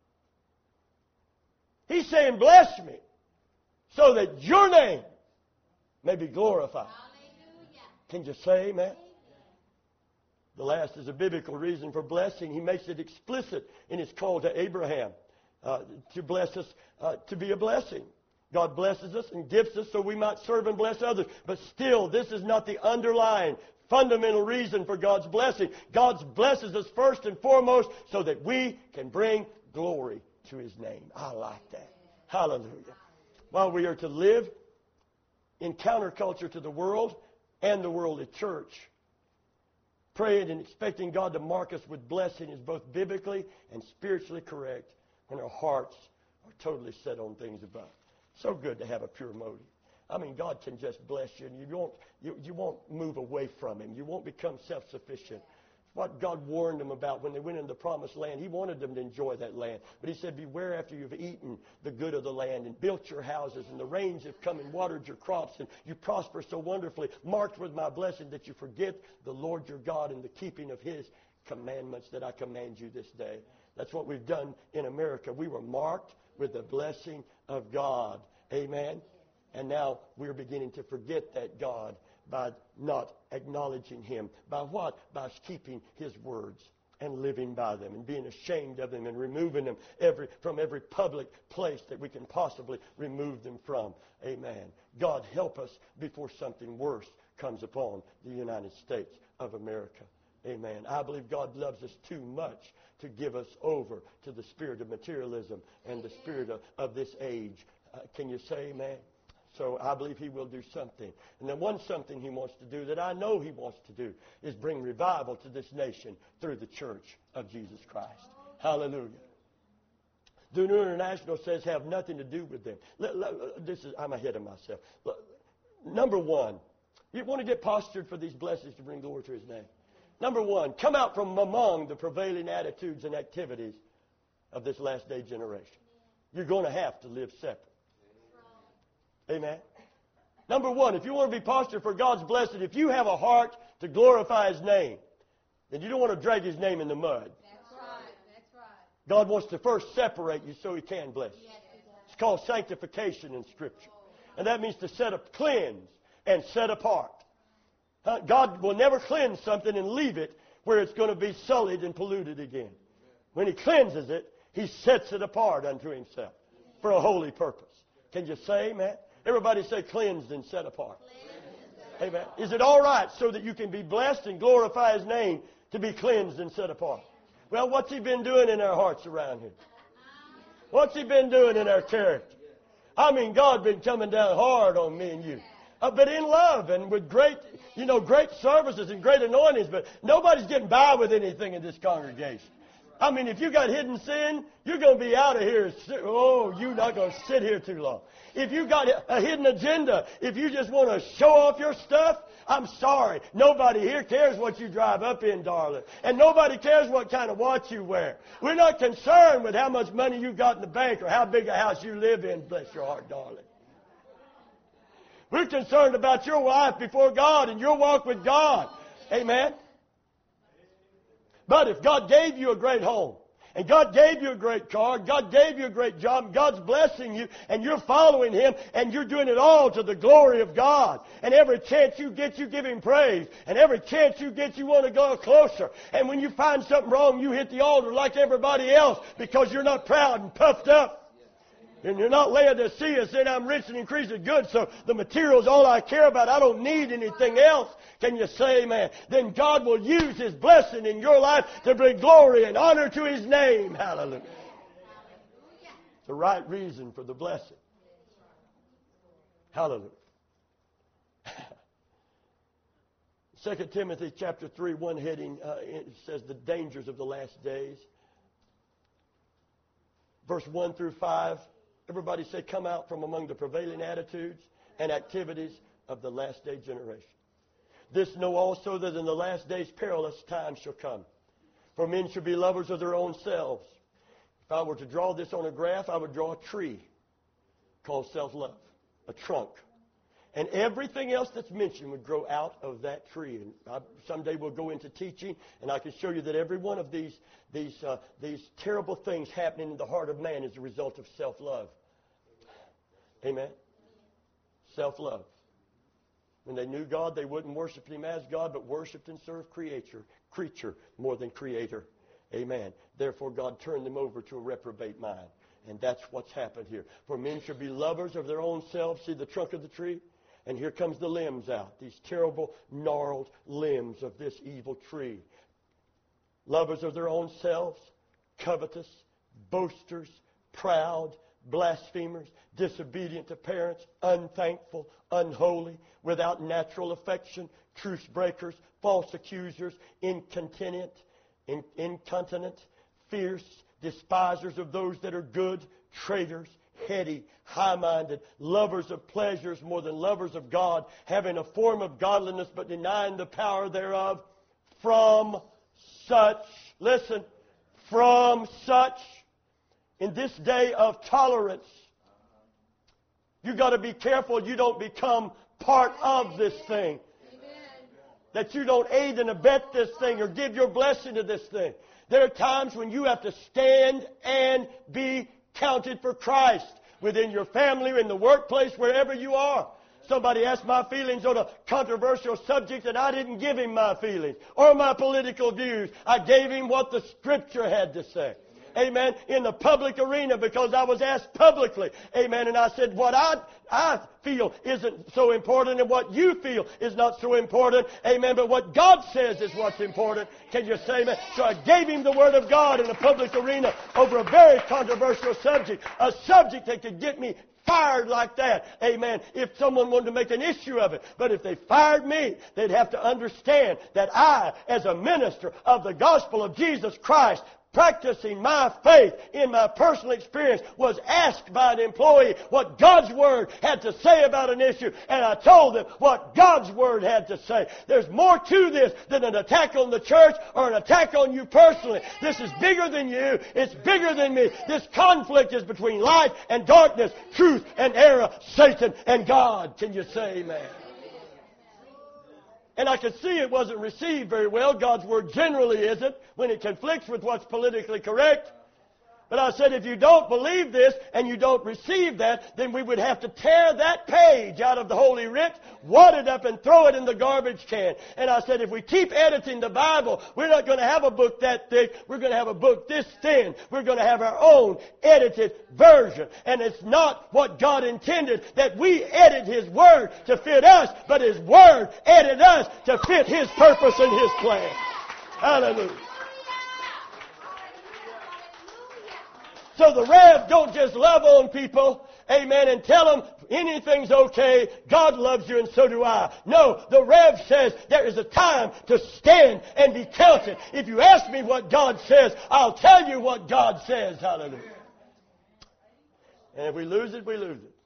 He's saying, bless me so that your name may be glorified. Hallelujah. Can you say amen? The last is a biblical reason for blessing. He makes it explicit in His call to Abraham to bless us, to be a blessing. God blesses us and gifts us so we might serve and bless others. But still, this is not the underlying, fundamental reason for God's blessing. God blesses us first and foremost so that we can bring glory to His name. I like that. Hallelujah. While we are to live in counterculture to the world and the worldly church, praying and expecting God to mark us with blessing is both biblically and spiritually correct when our hearts are totally set on things above. So good to have a pure motive. I mean, God can just bless you, and you won't move away from Him. You won't become self-sufficient. What God warned them about when they went into the promised land. He wanted them to enjoy that land. But He said, beware after you've eaten the good of the land and built your houses and the rains have come and watered your crops and you prosper so wonderfully, marked with my blessing, that you forget the Lord your God and the keeping of His commandments that I command you this day. That's what we've done in America. We were marked with the blessing of God. Amen? And now we're beginning to forget that God by not acknowledging Him. By what? By keeping His words and living by them and being ashamed of them and removing them from every public place that we can possibly remove them from. Amen. God help us before something worse comes upon the United States of America. Amen. I believe God loves us too much to give us over to the spirit of materialism and the spirit of this age. Can you say amen? So I believe He will do something. And then one something He wants to do that I know He wants to do is bring revival to this nation through the church of Jesus Christ. Hallelujah. The New International says have nothing to do with them. I'm ahead of myself. Number one, you want to get postured for these blessings to bring glory to His name. Number one, come out from among the prevailing attitudes and activities of this last day generation. You're going to have to live separate. Amen. Number one, if you want to be postured for God's blessing, if you have a heart to glorify His name, then you don't want to drag His name in the mud. That's right. That's right. God wants to first separate you so He can bless you. Yes, It's called sanctification in Scripture. And that means to cleanse and set apart. God will never cleanse something and leave it where it's going to be sullied and polluted again. When He cleanses it, He sets it apart unto Himself for a holy purpose. Can you say amen? Everybody say cleansed and set apart. Amen. Is it all right so that you can be blessed and glorify His name to be cleansed and set apart? Well, what's He been doing in our hearts around here? What's He been doing in our character? I mean, God's been coming down hard on me and you. But in love and with great services and great anointings. But nobody's getting by with anything in this congregation. I mean, if you got hidden sin, you're going to be out of here. Oh, you're not going to sit here too long. If you got a hidden agenda, if you just want to show off your stuff, I'm sorry. Nobody here cares what you drive up in, darling. And nobody cares what kind of watch you wear. We're not concerned with how much money you got in the bank or how big a house you live in, bless your heart, darling. We're concerned about your life before God and your walk with God. Amen. But if God gave you a great home, and God gave you a great car, God gave you a great job, and God's blessing you, and you're following Him, and you're doing it all to the glory of God. And every chance you get, you give Him praise. And every chance you get, you want to go closer. And when you find something wrong, you hit the altar like everybody else because you're not proud and puffed up. And you're not Laodicea saying, I'm rich and increasing good, so the material's all I care about. I don't need anything else. Can you say amen? Then God will use His blessing in your life to bring glory and honor to His name. Hallelujah. It's the right reason for the blessing. Hallelujah. 2 Timothy chapter 3, one heading, it says the dangers of the last days. Verse 1 through 5. Everybody say, come out from among the prevailing attitudes and activities of the last day generation. This know also that in the last days perilous times shall come. For men shall be lovers of their own selves. If I were to draw this on a graph, I would draw a tree called self-love, a trunk. And everything else that's mentioned would grow out of that tree. And someday we'll go into teaching, and I can show you that every one of these terrible things happening in the heart of man is a result of self-love. Amen? Self-love. When they knew God, they wouldn't worship Him as God, but worshiped and served creature more than Creator. Amen. Therefore, God turned them over to a reprobate mind. And that's what's happened here. For men should be lovers of their own selves. See the trunk of the tree? And here comes the limbs out. These terrible, gnarled limbs of this evil tree. Lovers of their own selves, covetous, boasters, proud, blasphemers, disobedient to parents, unthankful, unholy, without natural affection, truce breakers, false accusers, incontinent, fierce, despisers of those that are good, traitors, heady, high-minded, lovers of pleasures more than lovers of God, having a form of godliness but denying the power thereof. From such, listen, from such, in this day of tolerance, you've got to be careful you don't become part of this thing. That you don't aid and abet this thing or give your blessing to this thing. There are times when you have to stand and be counted for Christ within your family or in the workplace, wherever you are. Somebody asked my feelings on a controversial subject, and I didn't give him my feelings or my political views. I gave him what the Scripture had to say. Amen. In the public arena, because I was asked publicly. Amen. And I said, what I feel isn't so important, and what you feel is not so important. Amen. But what God says is what's important. Can you say amen? So I gave him the Word of God in the public arena over a very controversial subject. A subject that could get me fired like that. Amen. If someone wanted to make an issue of it. But if they fired me, they'd have to understand that I, as a minister of the gospel of Jesus Christ, practicing my faith in my personal experience, was asked by an employee what God's Word had to say about an issue, and I told them what God's Word had to say. There's more to this than an attack on the church or an attack on you personally. This is bigger than you. It's bigger than me. This conflict is between light and darkness, truth and error, Satan and God. Can you say amen? And I could see it wasn't received very well. God's Word generally isn't when it conflicts with what's politically correct. But I said, if you don't believe this and you don't receive that, then we would have to tear that page out of the Holy Writ, wad it up and throw it in the garbage can. And I said, if we keep editing the Bible, we're not going to have a book that thick. We're going to have a book this thin. We're going to have our own edited version. And it's not what God intended, that we edit His Word to fit us, but His Word edited us to fit His purpose and His plan. Hallelujah. So the Rev don't just love on people, amen, and tell them anything's okay, God loves you and so do I. No, the Rev says there is a time to stand and be counted. If you ask me what God says, I'll tell you what God says. Hallelujah. And if we lose it, we lose it.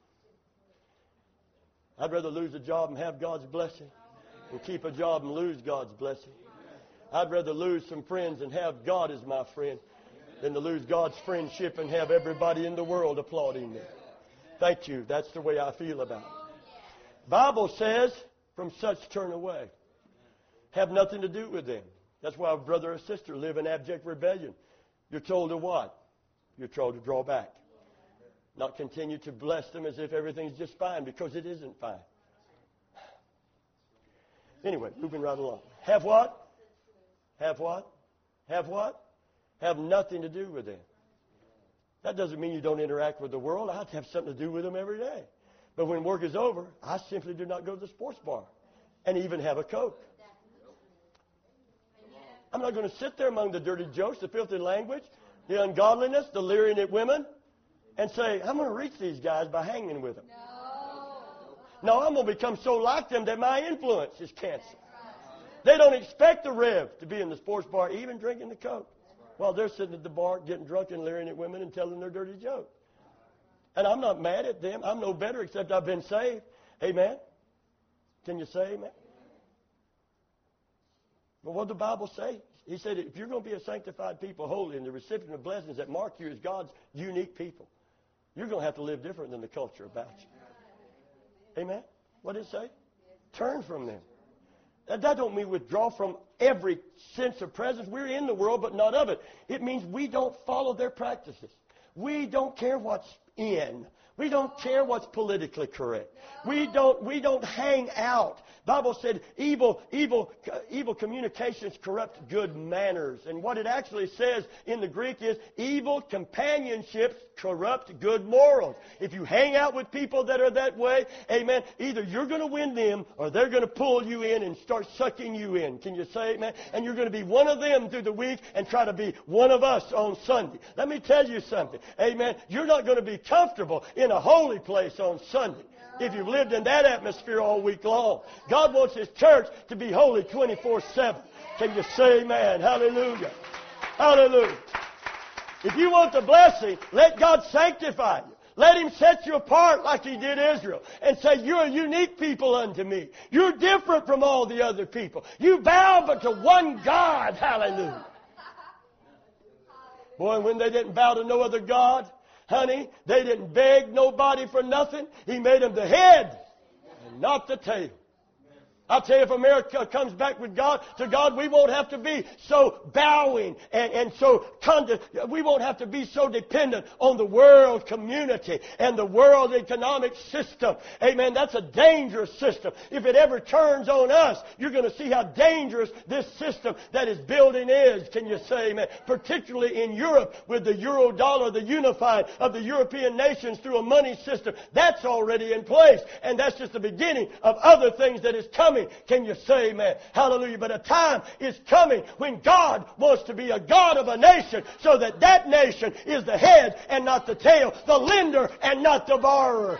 I'd rather lose a job and have God's blessing than keep a job and lose God's blessing. I'd rather lose some friends and have God as my friend than to lose God's friendship and have everybody in the world applauding me. Thank you. That's the way I feel about it. Bible says, from such turn away. Have nothing to do with them. That's why a brother or sister live in abject rebellion. You're told to what? You're told to draw back. Not continue to bless them as if everything's just fine, because it isn't fine. Anyway, moving right along. Have what? Have what? Have what? Have nothing to do with them. That doesn't mean you don't interact with the world. I have to have something to do with them every day. But when work is over, I simply do not go to the sports bar and even have a Coke. I'm not going to sit there among the dirty jokes, the filthy language, the ungodliness, the leering at women, and say, I'm going to reach these guys by hanging with them. No, I'm going to become so like them that my influence is canceled. They don't expect the Rev to be in the sports bar, even drinking the Coke, while they're sitting at the bar getting drunk and leering at women and telling their dirty jokes. And I'm not mad at them. I'm no better except I've been saved. Amen? Can you say amen? But what did the Bible say? He said, if you're going to be a sanctified people, holy, and the recipient of blessings that mark you as God's unique people, you're going to have to live different than the culture about you. Amen? What did it say? Turn from them. That don't mean withdraw from every sense of presence. We're in the world, but not of it. It means we don't follow their practices. We don't care what's in. We don't care what's politically correct. We don't hang out. Bible said evil communications corrupt good manners. And what it actually says in the Greek is evil companionships corrupt good morals. If you hang out with people that are that way, amen, either you're going to win them or they're going to pull you in and start sucking you in. Can you say amen? And you're going to be one of them through the week and try to be one of us on Sunday. Let me tell you something. Amen. You're not going to be comfortable in a holy place on Sunday if you've lived in that atmosphere all week long. God wants His church to be holy 24/7. Can you say amen? Hallelujah. Hallelujah. If you want the blessing, let God sanctify you. Let Him set you apart like He did Israel and say, you're a unique people unto me. You're different from all the other people. You bow but to one God. Hallelujah. Boy, when they didn't bow to no other God, honey, they didn't beg nobody for nothing. He made them the head and not the tail. I'll tell you, if America comes back with God, to God, we won't have to be so bowing and so we won't have to be so dependent on the world community and the world economic system. Amen. That's a dangerous system. If it ever turns on us, you're going to see how dangerous this system that is building is. Can you say amen? Particularly in Europe with the euro dollar, the unifying of the European nations through a money system. That's already in place. And that's just the beginning of other things that is coming. Can you say amen? Hallelujah. But a time is coming when God wants to be a God of a nation so that that nation is the head and not the tail, the lender and not the borrower.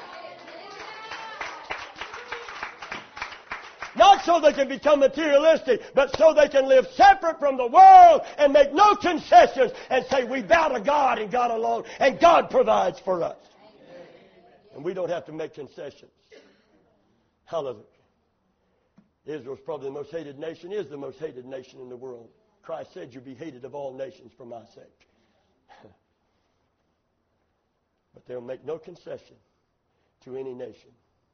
Not so they can become materialistic, but so they can live separate from the world and make no concessions and say we bow to God and God alone, and God provides for us. And we don't have to make concessions. Hallelujah. Israel's probably the most hated nation, is the most hated nation in the world. Christ said you'll be hated of all nations for my sake. But they'll make no concession to any nation.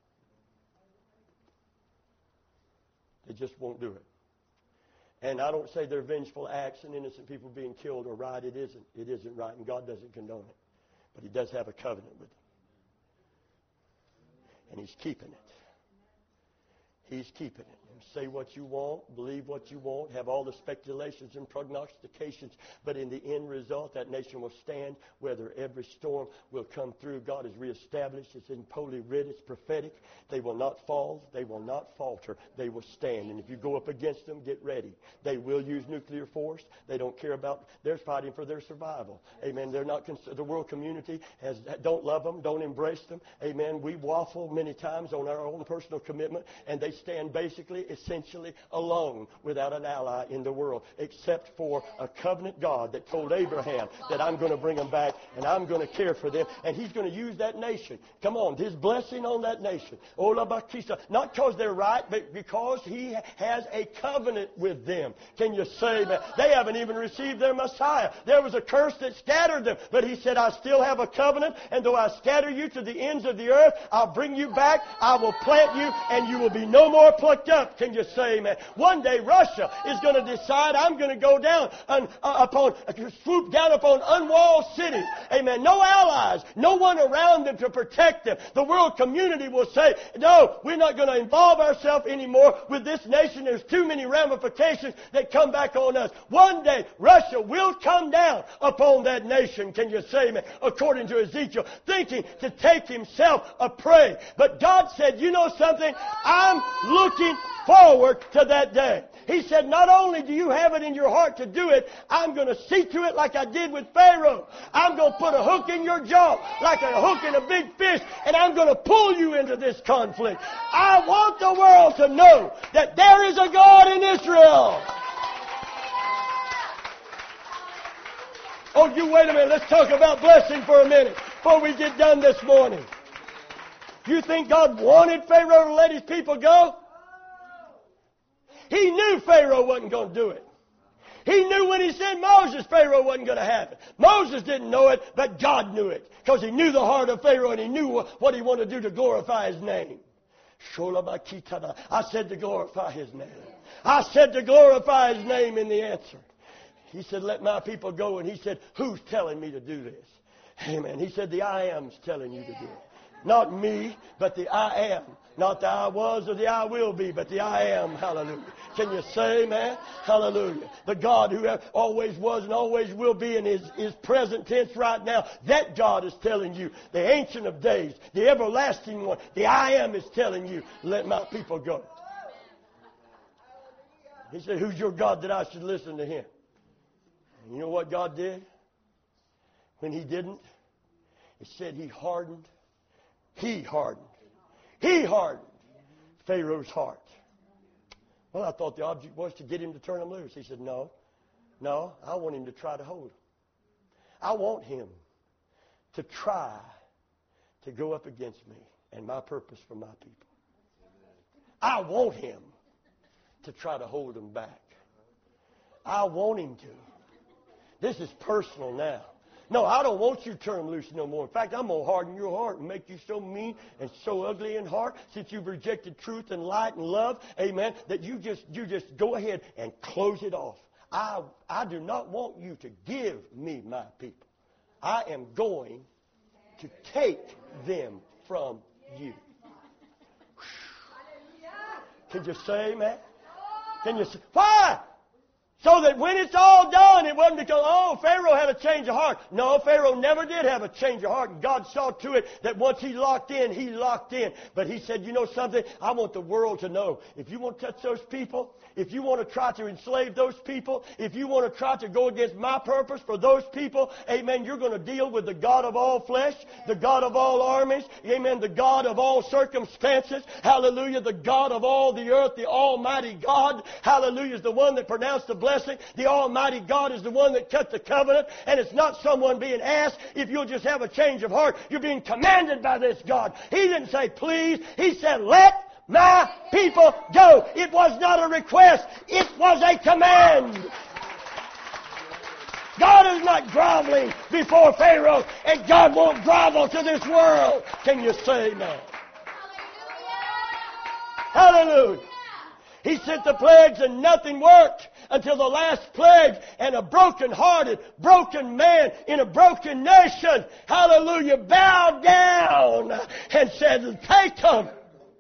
They just won't do it. And I don't say their vengeful acts and innocent people being killed are right. It isn't. It isn't right, and God doesn't condone it. But He does have a covenant with them. And He's keeping it. He's keeping it. Say what you want, believe what you want, have all the speculations and prognostications, but in the end result, that nation will stand, whether every storm will come through. God is reestablished. It's in Holy Writ. It's prophetic. They will not fall. They will not falter. They will stand. And if you go up against them, get ready. They will use nuclear force. They don't care about, they're fighting for their survival. Amen. They're not, the world community don't love them, don't embrace them. Amen. We waffle many times on our own personal commitment, and they stand basically essentially alone without an ally in the world, except for a covenant God that told Abraham that I'm going to bring them back and I'm going to care for them, and He's going to use that nation. Come on, His blessing on that nation. Not because they're right, but because He has a covenant with them. Can you say that? They haven't even received their Messiah. There was a curse that scattered them, but He said, I still have a covenant, and though I scatter you to the ends of the earth, I'll bring you back, I will plant you, and you will be no more plucked up. Can you say amen? One day Russia is going to decide, I'm going to go down swoop down upon unwalled cities. Amen. No allies, no one around them to protect them. The world community will say, no, we're not going to involve ourselves anymore with this nation. There's too many ramifications that come back on us. One day Russia will come down upon that nation. Can you say amen? According to Ezekiel, thinking to take himself a prey. But God said, you know something? I'm looking forward to that day. He said, not only do you have it in your heart to do it, I'm going to see to it like I did with Pharaoh. I'm going to put a hook in your jaw like a hook in a big fish, and I'm going to pull you into this conflict. I want the world to know that there is a God in Israel. Oh, you wait a minute. Let's talk about blessing for a minute before we get done this morning. You think God wanted Pharaoh to let his people go? He knew Pharaoh wasn't going to do it. He knew when He sent Moses, Pharaoh wasn't going to have it. Moses didn't know it, but God knew it. Because He knew the heart of Pharaoh, and He knew what he wanted to do to glorify His name. I said to glorify His name. I said to glorify His name in the answer. He said, let my people go. And He said, who's telling me to do this? Amen. He said, the I am's telling you to do it. Not me, but the I am. Not the I was or the I will be, but the I am. Hallelujah. Can you say amen? Hallelujah. The God who always was and always will be and is present tense right now. That God is telling you, the Ancient of Days, the everlasting one, the I am is telling you, let my people go. He said, who's your God that I should listen to Him? And you know what God did? When He didn't, it said He hardened Pharaoh's heart. Well, I thought the object was to get him to turn him loose. He said, no, I want him to try to hold him. I want him to try to go up against me and my purpose for my people. I want him to try to hold them back. I want him to. This is personal now. No, I don't want you to turn them loose no more. In fact, I'm going to harden your heart and make you so mean and so ugly in heart since you've rejected truth and light and love, amen, that you just go ahead and close it off. I do not want you to give me my people. I am going to take them from you. Can you say amen? Can you say, why? So that when it's all done, it wasn't because, Pharaoh had a change of heart. No, Pharaoh never did have a change of heart. And God saw to it that once he locked in. But He said, you know something? I want the world to know. If you want to touch those people, if you want to try to enslave those people, if you want to try to go against my purpose for those people, amen, you're going to deal with the God of all flesh, the God of all armies, amen, the God of all circumstances, hallelujah, the God of all the earth, the Almighty God, hallelujah, is the one that pronounced the blessing. The Almighty God is the one that cut the covenant, and it's not someone being asked if you'll just have a change of heart. You're being commanded by this God. He didn't say please. He said let my people go. It was not a request. It was a command. God is not groveling before Pharaoh, and God won't grovel to this world. Can you say amen? Hallelujah. He sent the plagues and nothing worked until the last plague, and a broken-hearted, broken man in a broken nation, hallelujah, bowed down and said, take them.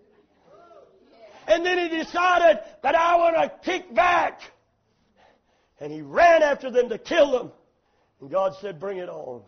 And then he decided that I want to kick back. And he ran after them to kill them. And God said, bring it on.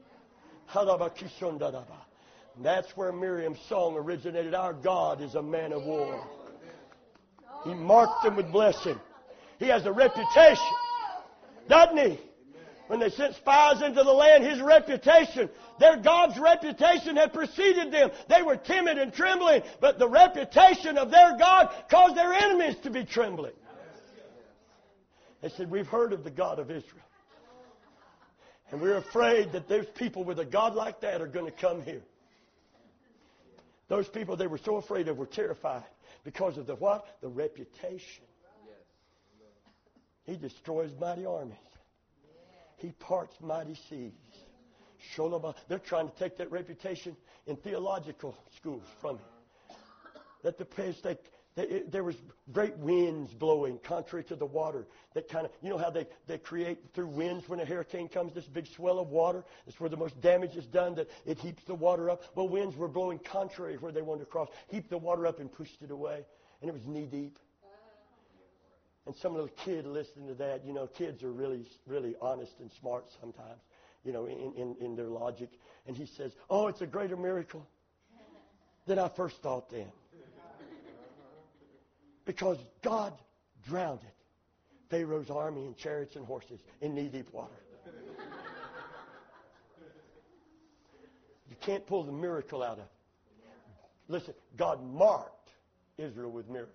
And that's where Miriam's song originated. Our God is a man of war. He marked them with blessing. He has a reputation, doesn't he? When they sent spies into the land, his reputation, Their God's reputation had preceded them. They were timid and trembling, but the reputation of their God caused their enemies to be trembling. They said, we've heard of the God of Israel. And we're afraid that those people with a God like that are going to come here. Those people they were so afraid of were terrified because of the what? The reputation. He destroys mighty armies. He parts mighty seas. They're trying to take that reputation in theological schools from him. That the place there was great winds blowing contrary to the water. That kind of, you know how they create through winds when a hurricane comes, this big swell of water. That's where the most damage is done, that it heaps the water up. Well, winds were blowing contrary where they wanted to cross. Heaped the water up and pushed it away. And it was knee deep. And some little kid listening to that, you know, kids are really, really honest and smart sometimes, you know, in their logic. And he says, oh, it's a greater miracle than I first thought then. Because God drowned it. Pharaoh's army and chariots and horses in knee-deep water. You can't pull the miracle out of it. Listen, God marked Israel with miracles.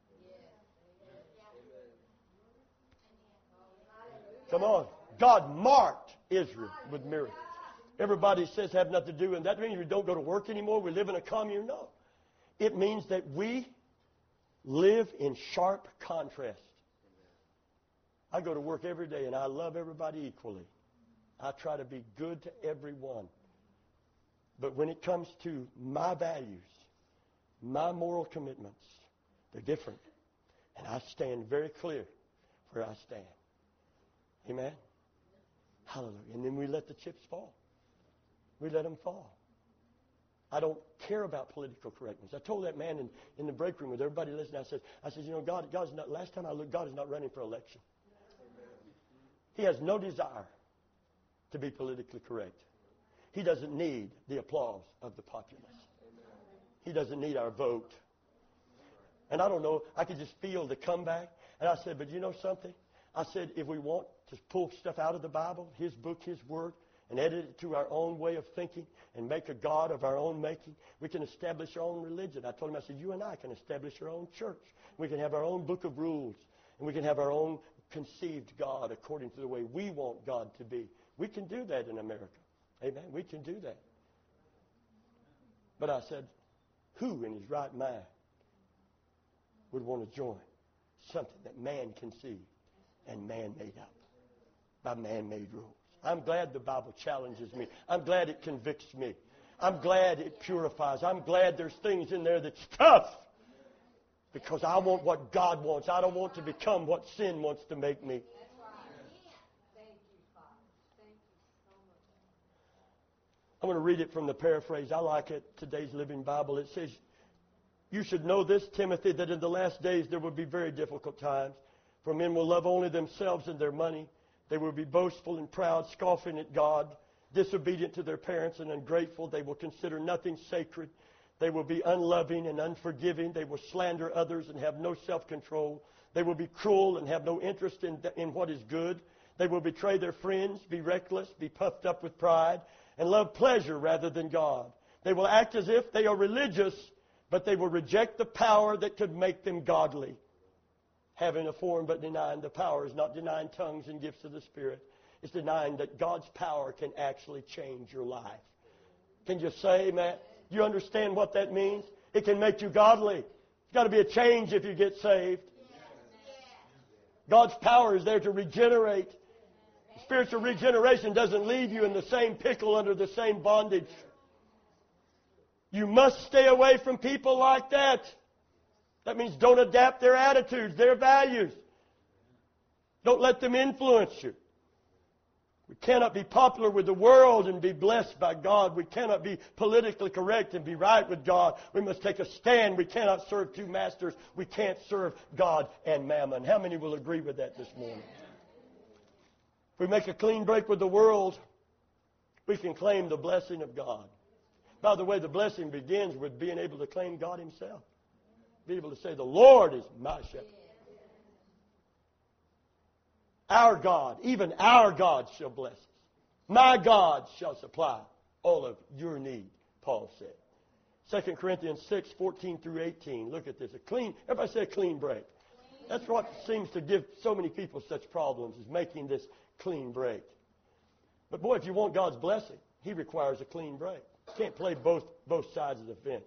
Come on. God marked Israel with miracles. Everybody says have nothing to do with it. That means we don't go to work anymore. We live in a commune. No. It means that we live in sharp contrast. I go to work every day and I love everybody equally. I try to be good to everyone. But when it comes to my values, my moral commitments, they're different. And I stand very clear where I stand. Amen? Hallelujah. And then we let the chips fall. We let them fall. I don't care about political correctness. I told that man in the break room with everybody listening, I said, you know, God's not, last time I looked, God is not running for election. He has no desire to be politically correct. He doesn't need the applause of the populace. He doesn't need our vote. And I don't know, I could just feel the comeback. And I said, but you know something? I said, if we want to pull stuff out of the Bible, His book, His Word, and edit it to our own way of thinking and make a God of our own making, we can establish our own religion. I told him, I said, you and I can establish our own church. We can have our own book of rules, and we can have our own conceived God according to the way we want God to be. We can do that in America. Amen. We can do that. But I said, who in his right mind would want to join something that man conceived and man made up by man-made rules? I'm glad the Bible challenges me. I'm glad it convicts me. I'm glad it purifies. I'm glad there's things in there that's tough. Because I want what God wants. I don't want to become what sin wants to make me. I'm going to read it from the paraphrase. I like it, today's Living Bible. It says, you should know this, Timothy, that in the last days there will be very difficult times. For men will love only themselves and their money. They will be boastful and proud, scoffing at God, disobedient to their parents and ungrateful. They will consider nothing sacred. They will be unloving and unforgiving. They will slander others and have no self-control. They will be cruel and have no interest in what is good. They will betray their friends, be reckless, be puffed up with pride, and love pleasure rather than God. They will act as if they are religious, but they will reject the power that could make them godly. Having a form but denying the power is not denying tongues and gifts of the Spirit. It's denying that God's power can actually change your life. Can you say, man, you understand what that means? It can make you godly. There's got to be a change if you get saved. God's power is there to regenerate. Spiritual regeneration doesn't leave you in the same pickle under the same bondage. You must stay away from people like that. That means don't adapt their attitudes, their values. Don't let them influence you. We cannot be popular with the world and be blessed by God. We cannot be politically correct and be right with God. We must take a stand. We cannot serve two masters. We can't serve God and mammon. How many will agree with that this morning? If we make a clean break with the world, we can claim the blessing of God. By the way, the blessing begins with being able to claim God Himself. Be able to say, the Lord is my shepherd. Our God, even our God shall bless us. My God shall supply all of your need, Paul said. 2 Corinthians 6, 14 through 18. Look at this. Everybody say a clean break. That's what seems to give so many people such problems, is making this clean break. But boy, if you want God's blessing, He requires a clean break. You can't play both sides of the fence.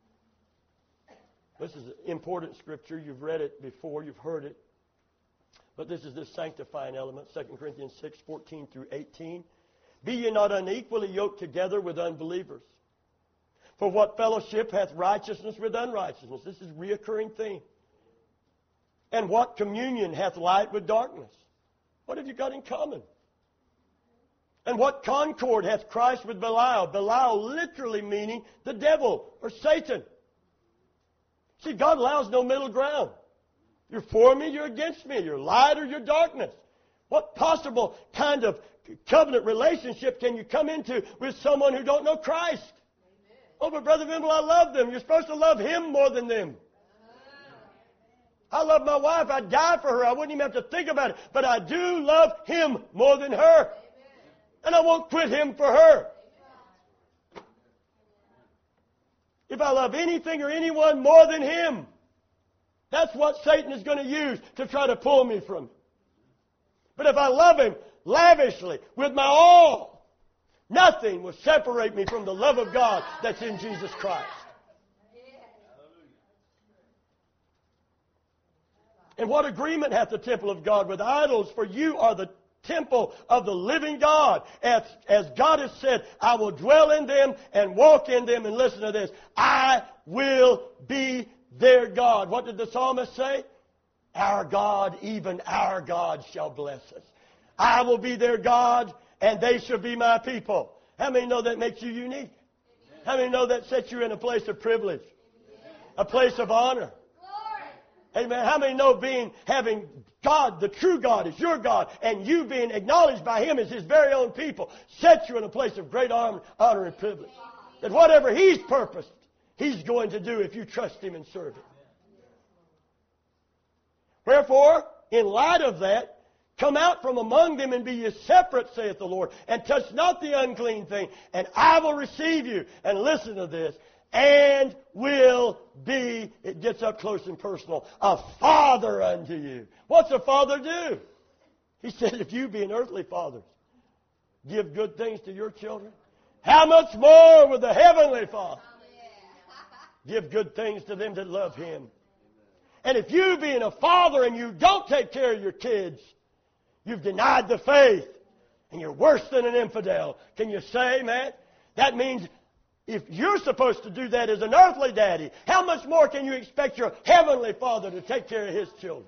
This is an important scripture. You've read it before. You've heard it. But this is the sanctifying element, 2 Corinthians 6, 14 through 18. Be ye not unequally yoked together with unbelievers. For what fellowship hath righteousness with unrighteousness? This is a reoccurring theme. And what communion hath light with darkness? What have you got in common? And what concord hath Christ with Belial? Belial literally meaning the devil or Satan. See, God allows no middle ground. You're for me, you're against me. You're light or you're darkness. What possible kind of covenant relationship can you come into with someone who don't know Christ? Amen. Oh, but Brother Vimble, I love them. You're supposed to love Him more than them. I love my wife. I'd die for her. I wouldn't even have to think about it. But I do love Him more than her. Amen. And I won't quit Him for her. If I love anything or anyone more than Him, that's what Satan is going to use to try to pull me from Him. But if I love Him lavishly, with my all, nothing will separate me from the love of God that's in Jesus Christ. And what agreement hath the temple of God with idols? For you are the temple of the living God. As God has said, I will dwell in them and walk in them. And listen to this. I will be their God. What did the psalmist say? Our God, even our God, shall bless us. I will be their God, and they shall be my people. How many know that makes you unique? How many know that sets you in a place of privilege? A place of honor? Amen. How many know having God, the true God, is your God, and you being acknowledged by Him as His very own people, sets you in a place of great honor and privilege? That whatever He's purposed, He's going to do if you trust Him and serve Him. Wherefore, in light of that, come out from among them and be ye separate, saith the Lord, and touch not the unclean thing, and I will receive you. And listen to this. And will be, it gets up close and personal, a father unto you. What's a father do? He said, if you being earthly fathers give good things to your children, how much more will the heavenly Father give good things to them that love Him? And if you being a father and you don't take care of your kids, you've denied the faith and you're worse than an infidel. Can you say, man? That means if you're supposed to do that as an earthly daddy, how much more can you expect your heavenly Father to take care of His children?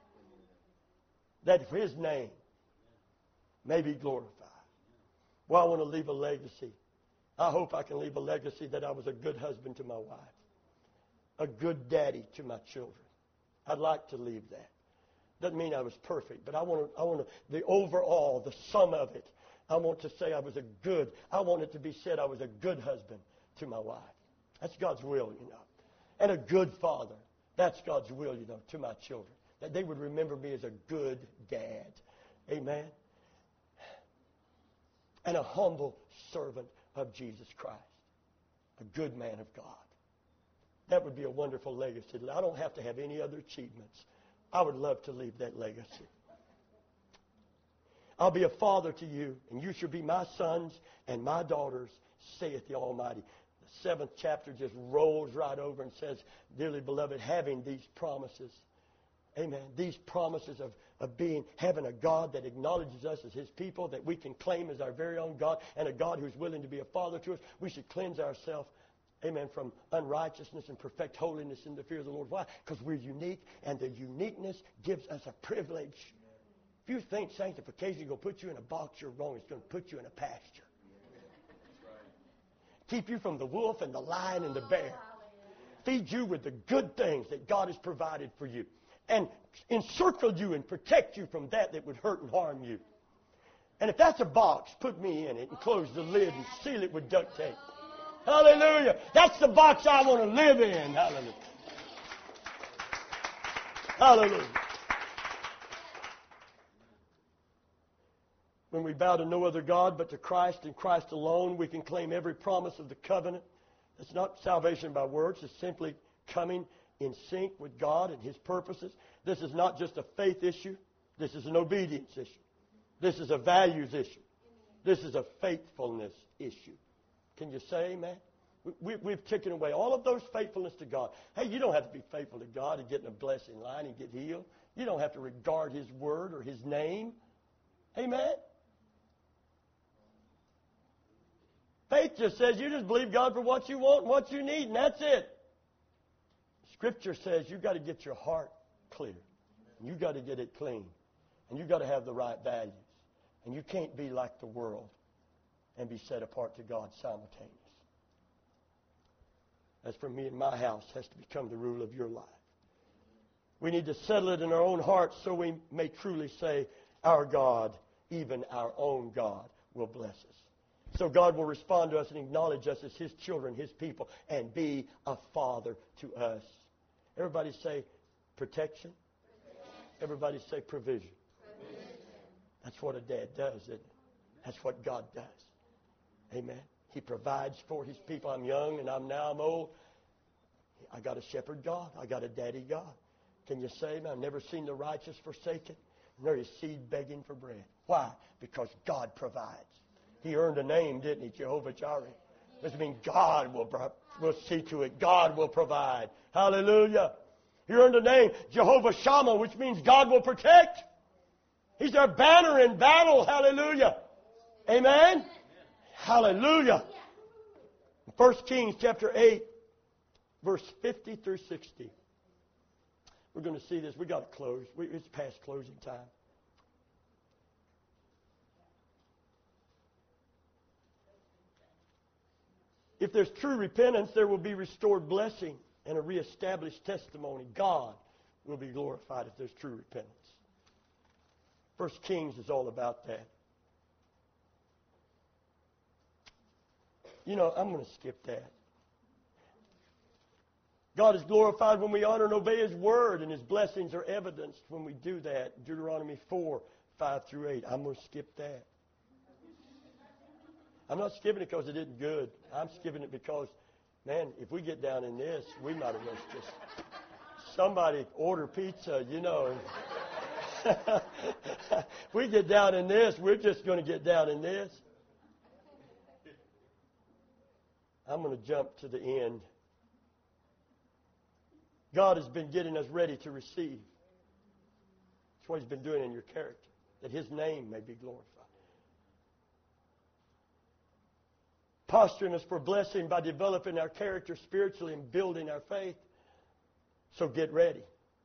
That His name may be glorified. Well, I want to leave a legacy. I hope I can leave a legacy that I was a good husband to my wife, a good daddy to my children. I'd like to leave that. Doesn't mean I was perfect, but I want the overall, the sum of it. I want to say I want it to be said I was a good husband to my wife. That's God's will, you know. And a good father. That's God's will, you know, to my children. That they would remember me as a good dad. Amen. And a humble servant of Jesus Christ. A good man of God. That would be a wonderful legacy. I don't have to have any other achievements. I would love to leave that legacy. I'll be a father to you, and you shall be my sons and my daughters, saith the Almighty. The 7th chapter just rolls right over and says, dearly beloved, having these promises, amen, these promises of having a God that acknowledges us as His people, that we can claim as our very own God, and a God who's willing to be a father to us. We should cleanse ourselves, amen, from unrighteousness and perfect holiness in the fear of the Lord. Why? Because we're unique, and the uniqueness gives us a privilege. If you think sanctification is going to put you in a box, you're wrong. It's going to put you in a pasture. Keep you from the wolf and the lion and the bear. Feed you with the good things that God has provided for you. And encircle you and protect you from that would hurt and harm you. And if that's a box, put me in it and close the lid and seal it with duct tape. Hallelujah. That's the box I want to live in. Hallelujah. Hallelujah. When we bow to no other God but to Christ and Christ alone, we can claim every promise of the covenant. It's not salvation by works. It's simply coming in sync with God and His purposes. This is not just a faith issue. This is an obedience issue. This is a values issue. This is a faithfulness issue. Can you say amen? We've taken away all of those faithfulness to God. Hey, you don't have to be faithful to God and get in a blessing line and get healed. You don't have to regard His word or His name. Amen? Faith just says you just believe God for what you want and what you need, and that's it. Scripture says you've got to get your heart clear. You've got to get it clean. And you've got to have the right values. And you can't be like the world and be set apart to God simultaneously. As for me and my house has to become the rule of your life. We need to settle it in our own hearts so we may truly say, our God, even our own God, will bless us. So God will respond to us and acknowledge us as His children, His people, and be a father to us. Everybody say protection. Everybody say provision. That's what a dad does, isn't it? That's what God does. Amen. He provides for His people. I'm young and I'm old. I got a shepherd God. I got a daddy God. Can you say, I've never seen the righteous forsaken, nor his seed begging for bread. Why? Because God provides. He earned a name, didn't He? Jehovah Jireh. Doesn't mean God will see to it. God will provide. Hallelujah. He earned a name, Jehovah Shammah, which means God will protect. He's our banner in battle. Hallelujah. Amen. Hallelujah. 1 Kings chapter 8, verse 50 through 60. We're going to see this. We've got to close. It's past closing time. If there's true repentance, there will be restored blessing and a reestablished testimony. God will be glorified if there's true repentance. 1 Kings is all about that. You know, I'm going to skip that. God is glorified when we honor and obey His word, and His blessings are evidenced when we do that. Deuteronomy 4, 5 through 8. I'm going to skip that. I'm not skipping it because it isn't good. I'm skipping it because, man, if we get down in this, we might as well just somebody order pizza, you know. If we get down in this, we're just going to get down in this. I'm going to jump to the end. God has been getting us ready to receive. That's what He's been doing in your character, that His name may be glorified. Posturing us for blessing by developing our character spiritually and building our faith. So get ready.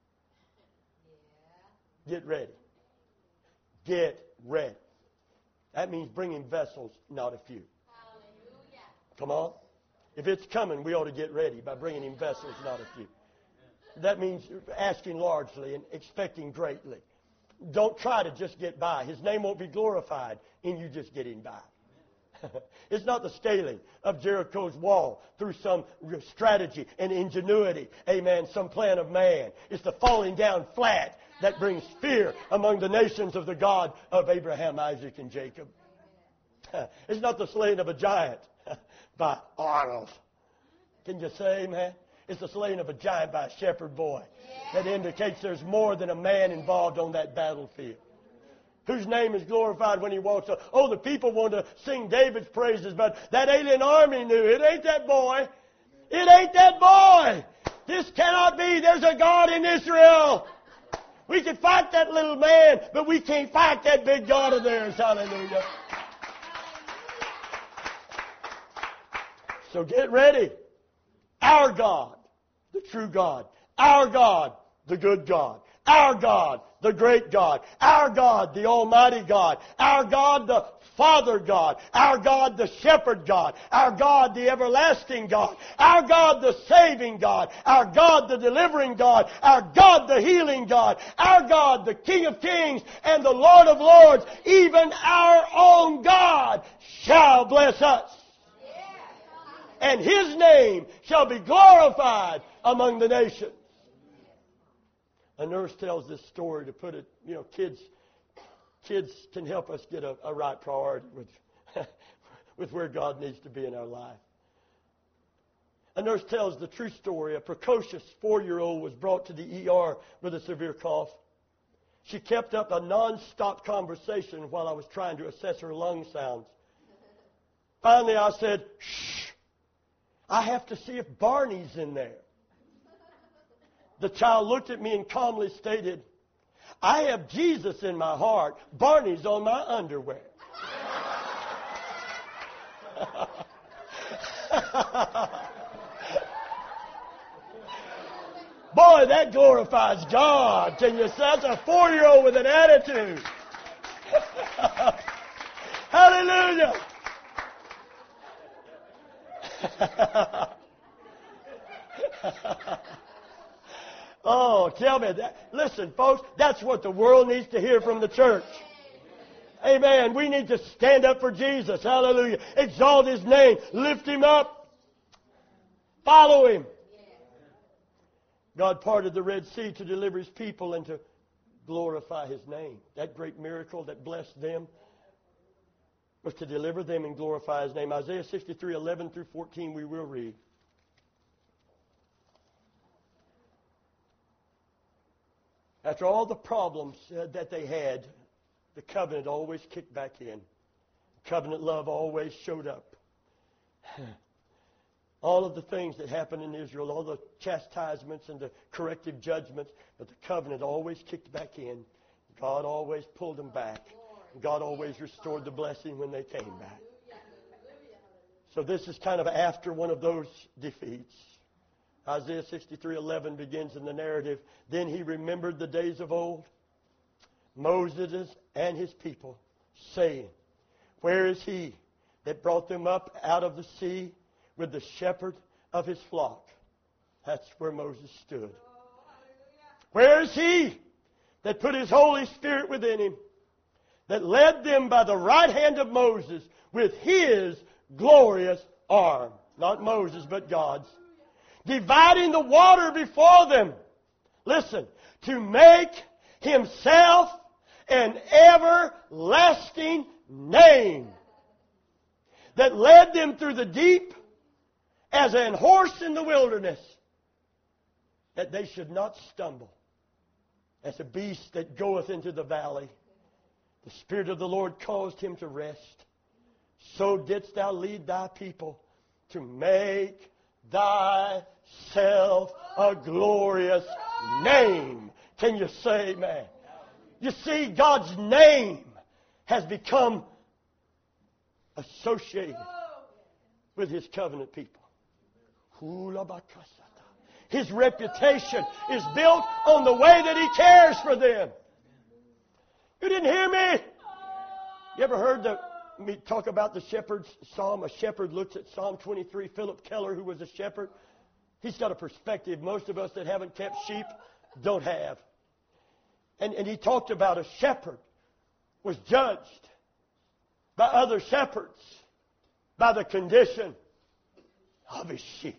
Get ready. Get ready. That means bringing vessels, not a few. Hallelujah. Come on. If it's coming, we ought to get ready by bringing Him vessels, not a few. That means asking largely and expecting greatly. Don't try to just get by. His name won't be glorified in you just getting by. It's not the scaling of Jericho's wall through some strategy and ingenuity. Amen. Some plan of man. It's the falling down flat that brings fear among the nations of the God of Abraham, Isaac, and Jacob. It's not the slaying of a giant by Arnold. Can you say amen? It's the slaying of a giant by a shepherd boy. That indicates there's more than a man involved on that battlefield. Whose name is glorified when he walks up. Oh, the people want to sing David's praises, but that alien army knew it ain't that boy. It ain't that boy. This cannot be. There's a God in Israel. We can fight that little man, but we can't fight that big God of theirs. Hallelujah. So get ready. Our God, the true God. Our God, the good God. Our God, the great God. Our God, the almighty God. Our God, the Father God. Our God, the Shepherd God. Our God, the everlasting God. Our God, the saving God. Our God, the delivering God. Our God, the healing God. Our God, the King of kings and the Lord of lords. Even our own God shall bless us. And His name shall be glorified among the nations. A nurse tells this story to put it, kids Kids can help us get a right priority with where God needs to be in our life. A nurse tells the true story. A precocious 4-year-old was brought to the ER with a severe cough. She kept up a non-stop conversation while I was trying to assess her lung sounds. Finally, I said, "Shh, I have to see if Barney's in there." The child looked at me and calmly stated, "I have Jesus in my heart. Barney's on my underwear." Boy, that glorifies God. Can you say that's a 4-year-old with an attitude? Hallelujah. Oh, tell me that. Listen, folks, that's what the world needs to hear from the church. Amen. We need to stand up for Jesus. Hallelujah. Exalt His name. Lift Him up. Follow Him. God parted the Red Sea to deliver His people and to glorify His name. That great miracle that blessed them was to deliver them and glorify His name. Isaiah 63:11-14 we will read. After all the problems that they had, the covenant always kicked back in. Covenant love always showed up. All of the things that happened in Israel, all the chastisements and the corrective judgments, but the covenant always kicked back in. God always pulled them back. God always restored the blessing when they came back. So this is kind of after one of those defeats. Isaiah 63:11 begins in the narrative. Then he remembered the days of old, Moses and his people, saying, "Where is he that brought them up out of the sea with the shepherd of his flock?" That's where Moses stood. Where is he that put his Holy Spirit within him, that led them by the right hand of Moses with his glorious arm? Not Moses, but God's. Dividing the water before them. Listen, to make himself an everlasting name, that led them through the deep as an horse in the wilderness, that they should not stumble. As a beast that goeth into the valley, the Spirit of the Lord caused him to rest. So didst thou lead thy people to make thyself a glorious name. Can you say amen? You see, God's name has become associated with His covenant people. His reputation is built on the way that He cares for them. You didn't hear me? You ever heard me talk about the shepherd's psalm? A shepherd looks at Psalm 23. Philip Keller, who was a shepherd, he's got a perspective most of us that haven't kept sheep don't have. And he talked about a shepherd was judged by other shepherds by the condition of his sheep.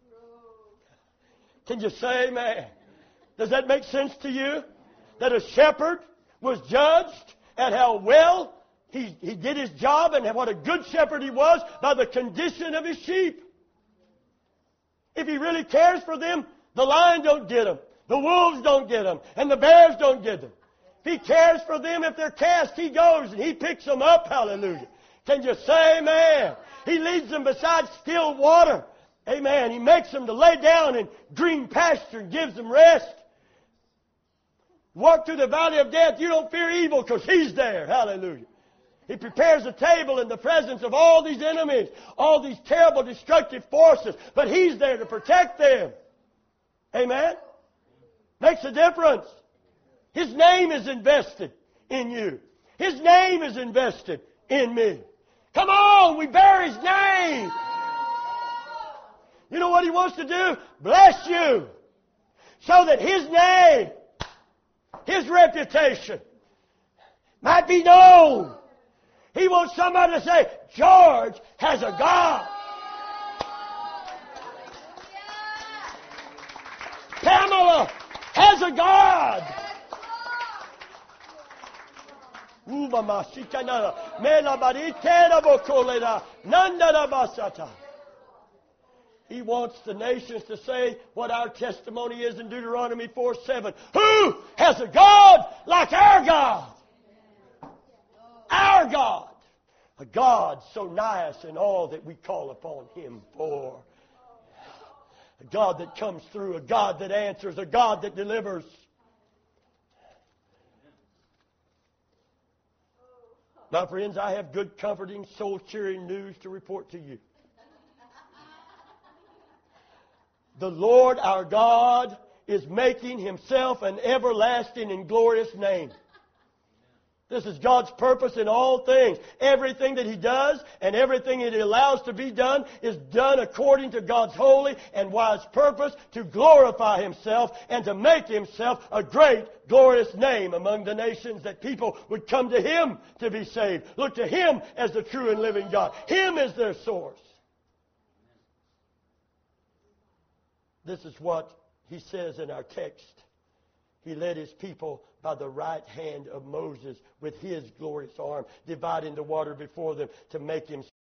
Can you say amen? Does that make sense to you? That a shepherd was judged at how well he did his job and what a good shepherd he was by the condition of his sheep. If he really cares for them, the lion don't get them, the wolves don't get them, and the bears don't get them. If he cares for them, if they're cast, he goes and he picks them up. Hallelujah. Can you say amen? He leads them beside still water. Amen. He makes them to lay down in green pasture and gives them rest. Walk through the valley of death, you don't fear evil because He's there. Hallelujah. He prepares a table in the presence of all these enemies, all these terrible destructive forces, but He's there to protect them. Amen? Makes a difference. His name is invested in you. His name is invested in me. Come on, we bear His name. You know what He wants to do? Bless you. So that His name, His reputation might be known. He wants somebody to say, George has a God. Pamela has a God. He wants the nations to say what our testimony is in Deuteronomy 4:7. Who has a God like our God? Our God. A God so nice in all that we call upon Him for. A God that comes through, a God that answers, a God that delivers. My friends, I have good, comforting, soul-cheering news to report to you. The Lord our God is making Himself an everlasting and glorious name. This is God's purpose in all things. Everything that He does and everything that He allows to be done is done according to God's holy and wise purpose to glorify Himself and to make Himself a great, glorious name among the nations, that people would come to Him to be saved. Look to Him as the true and living God. Him is their source. This is what He says in our text. He led His people by the right hand of Moses with His glorious arm, dividing the water before them to make Him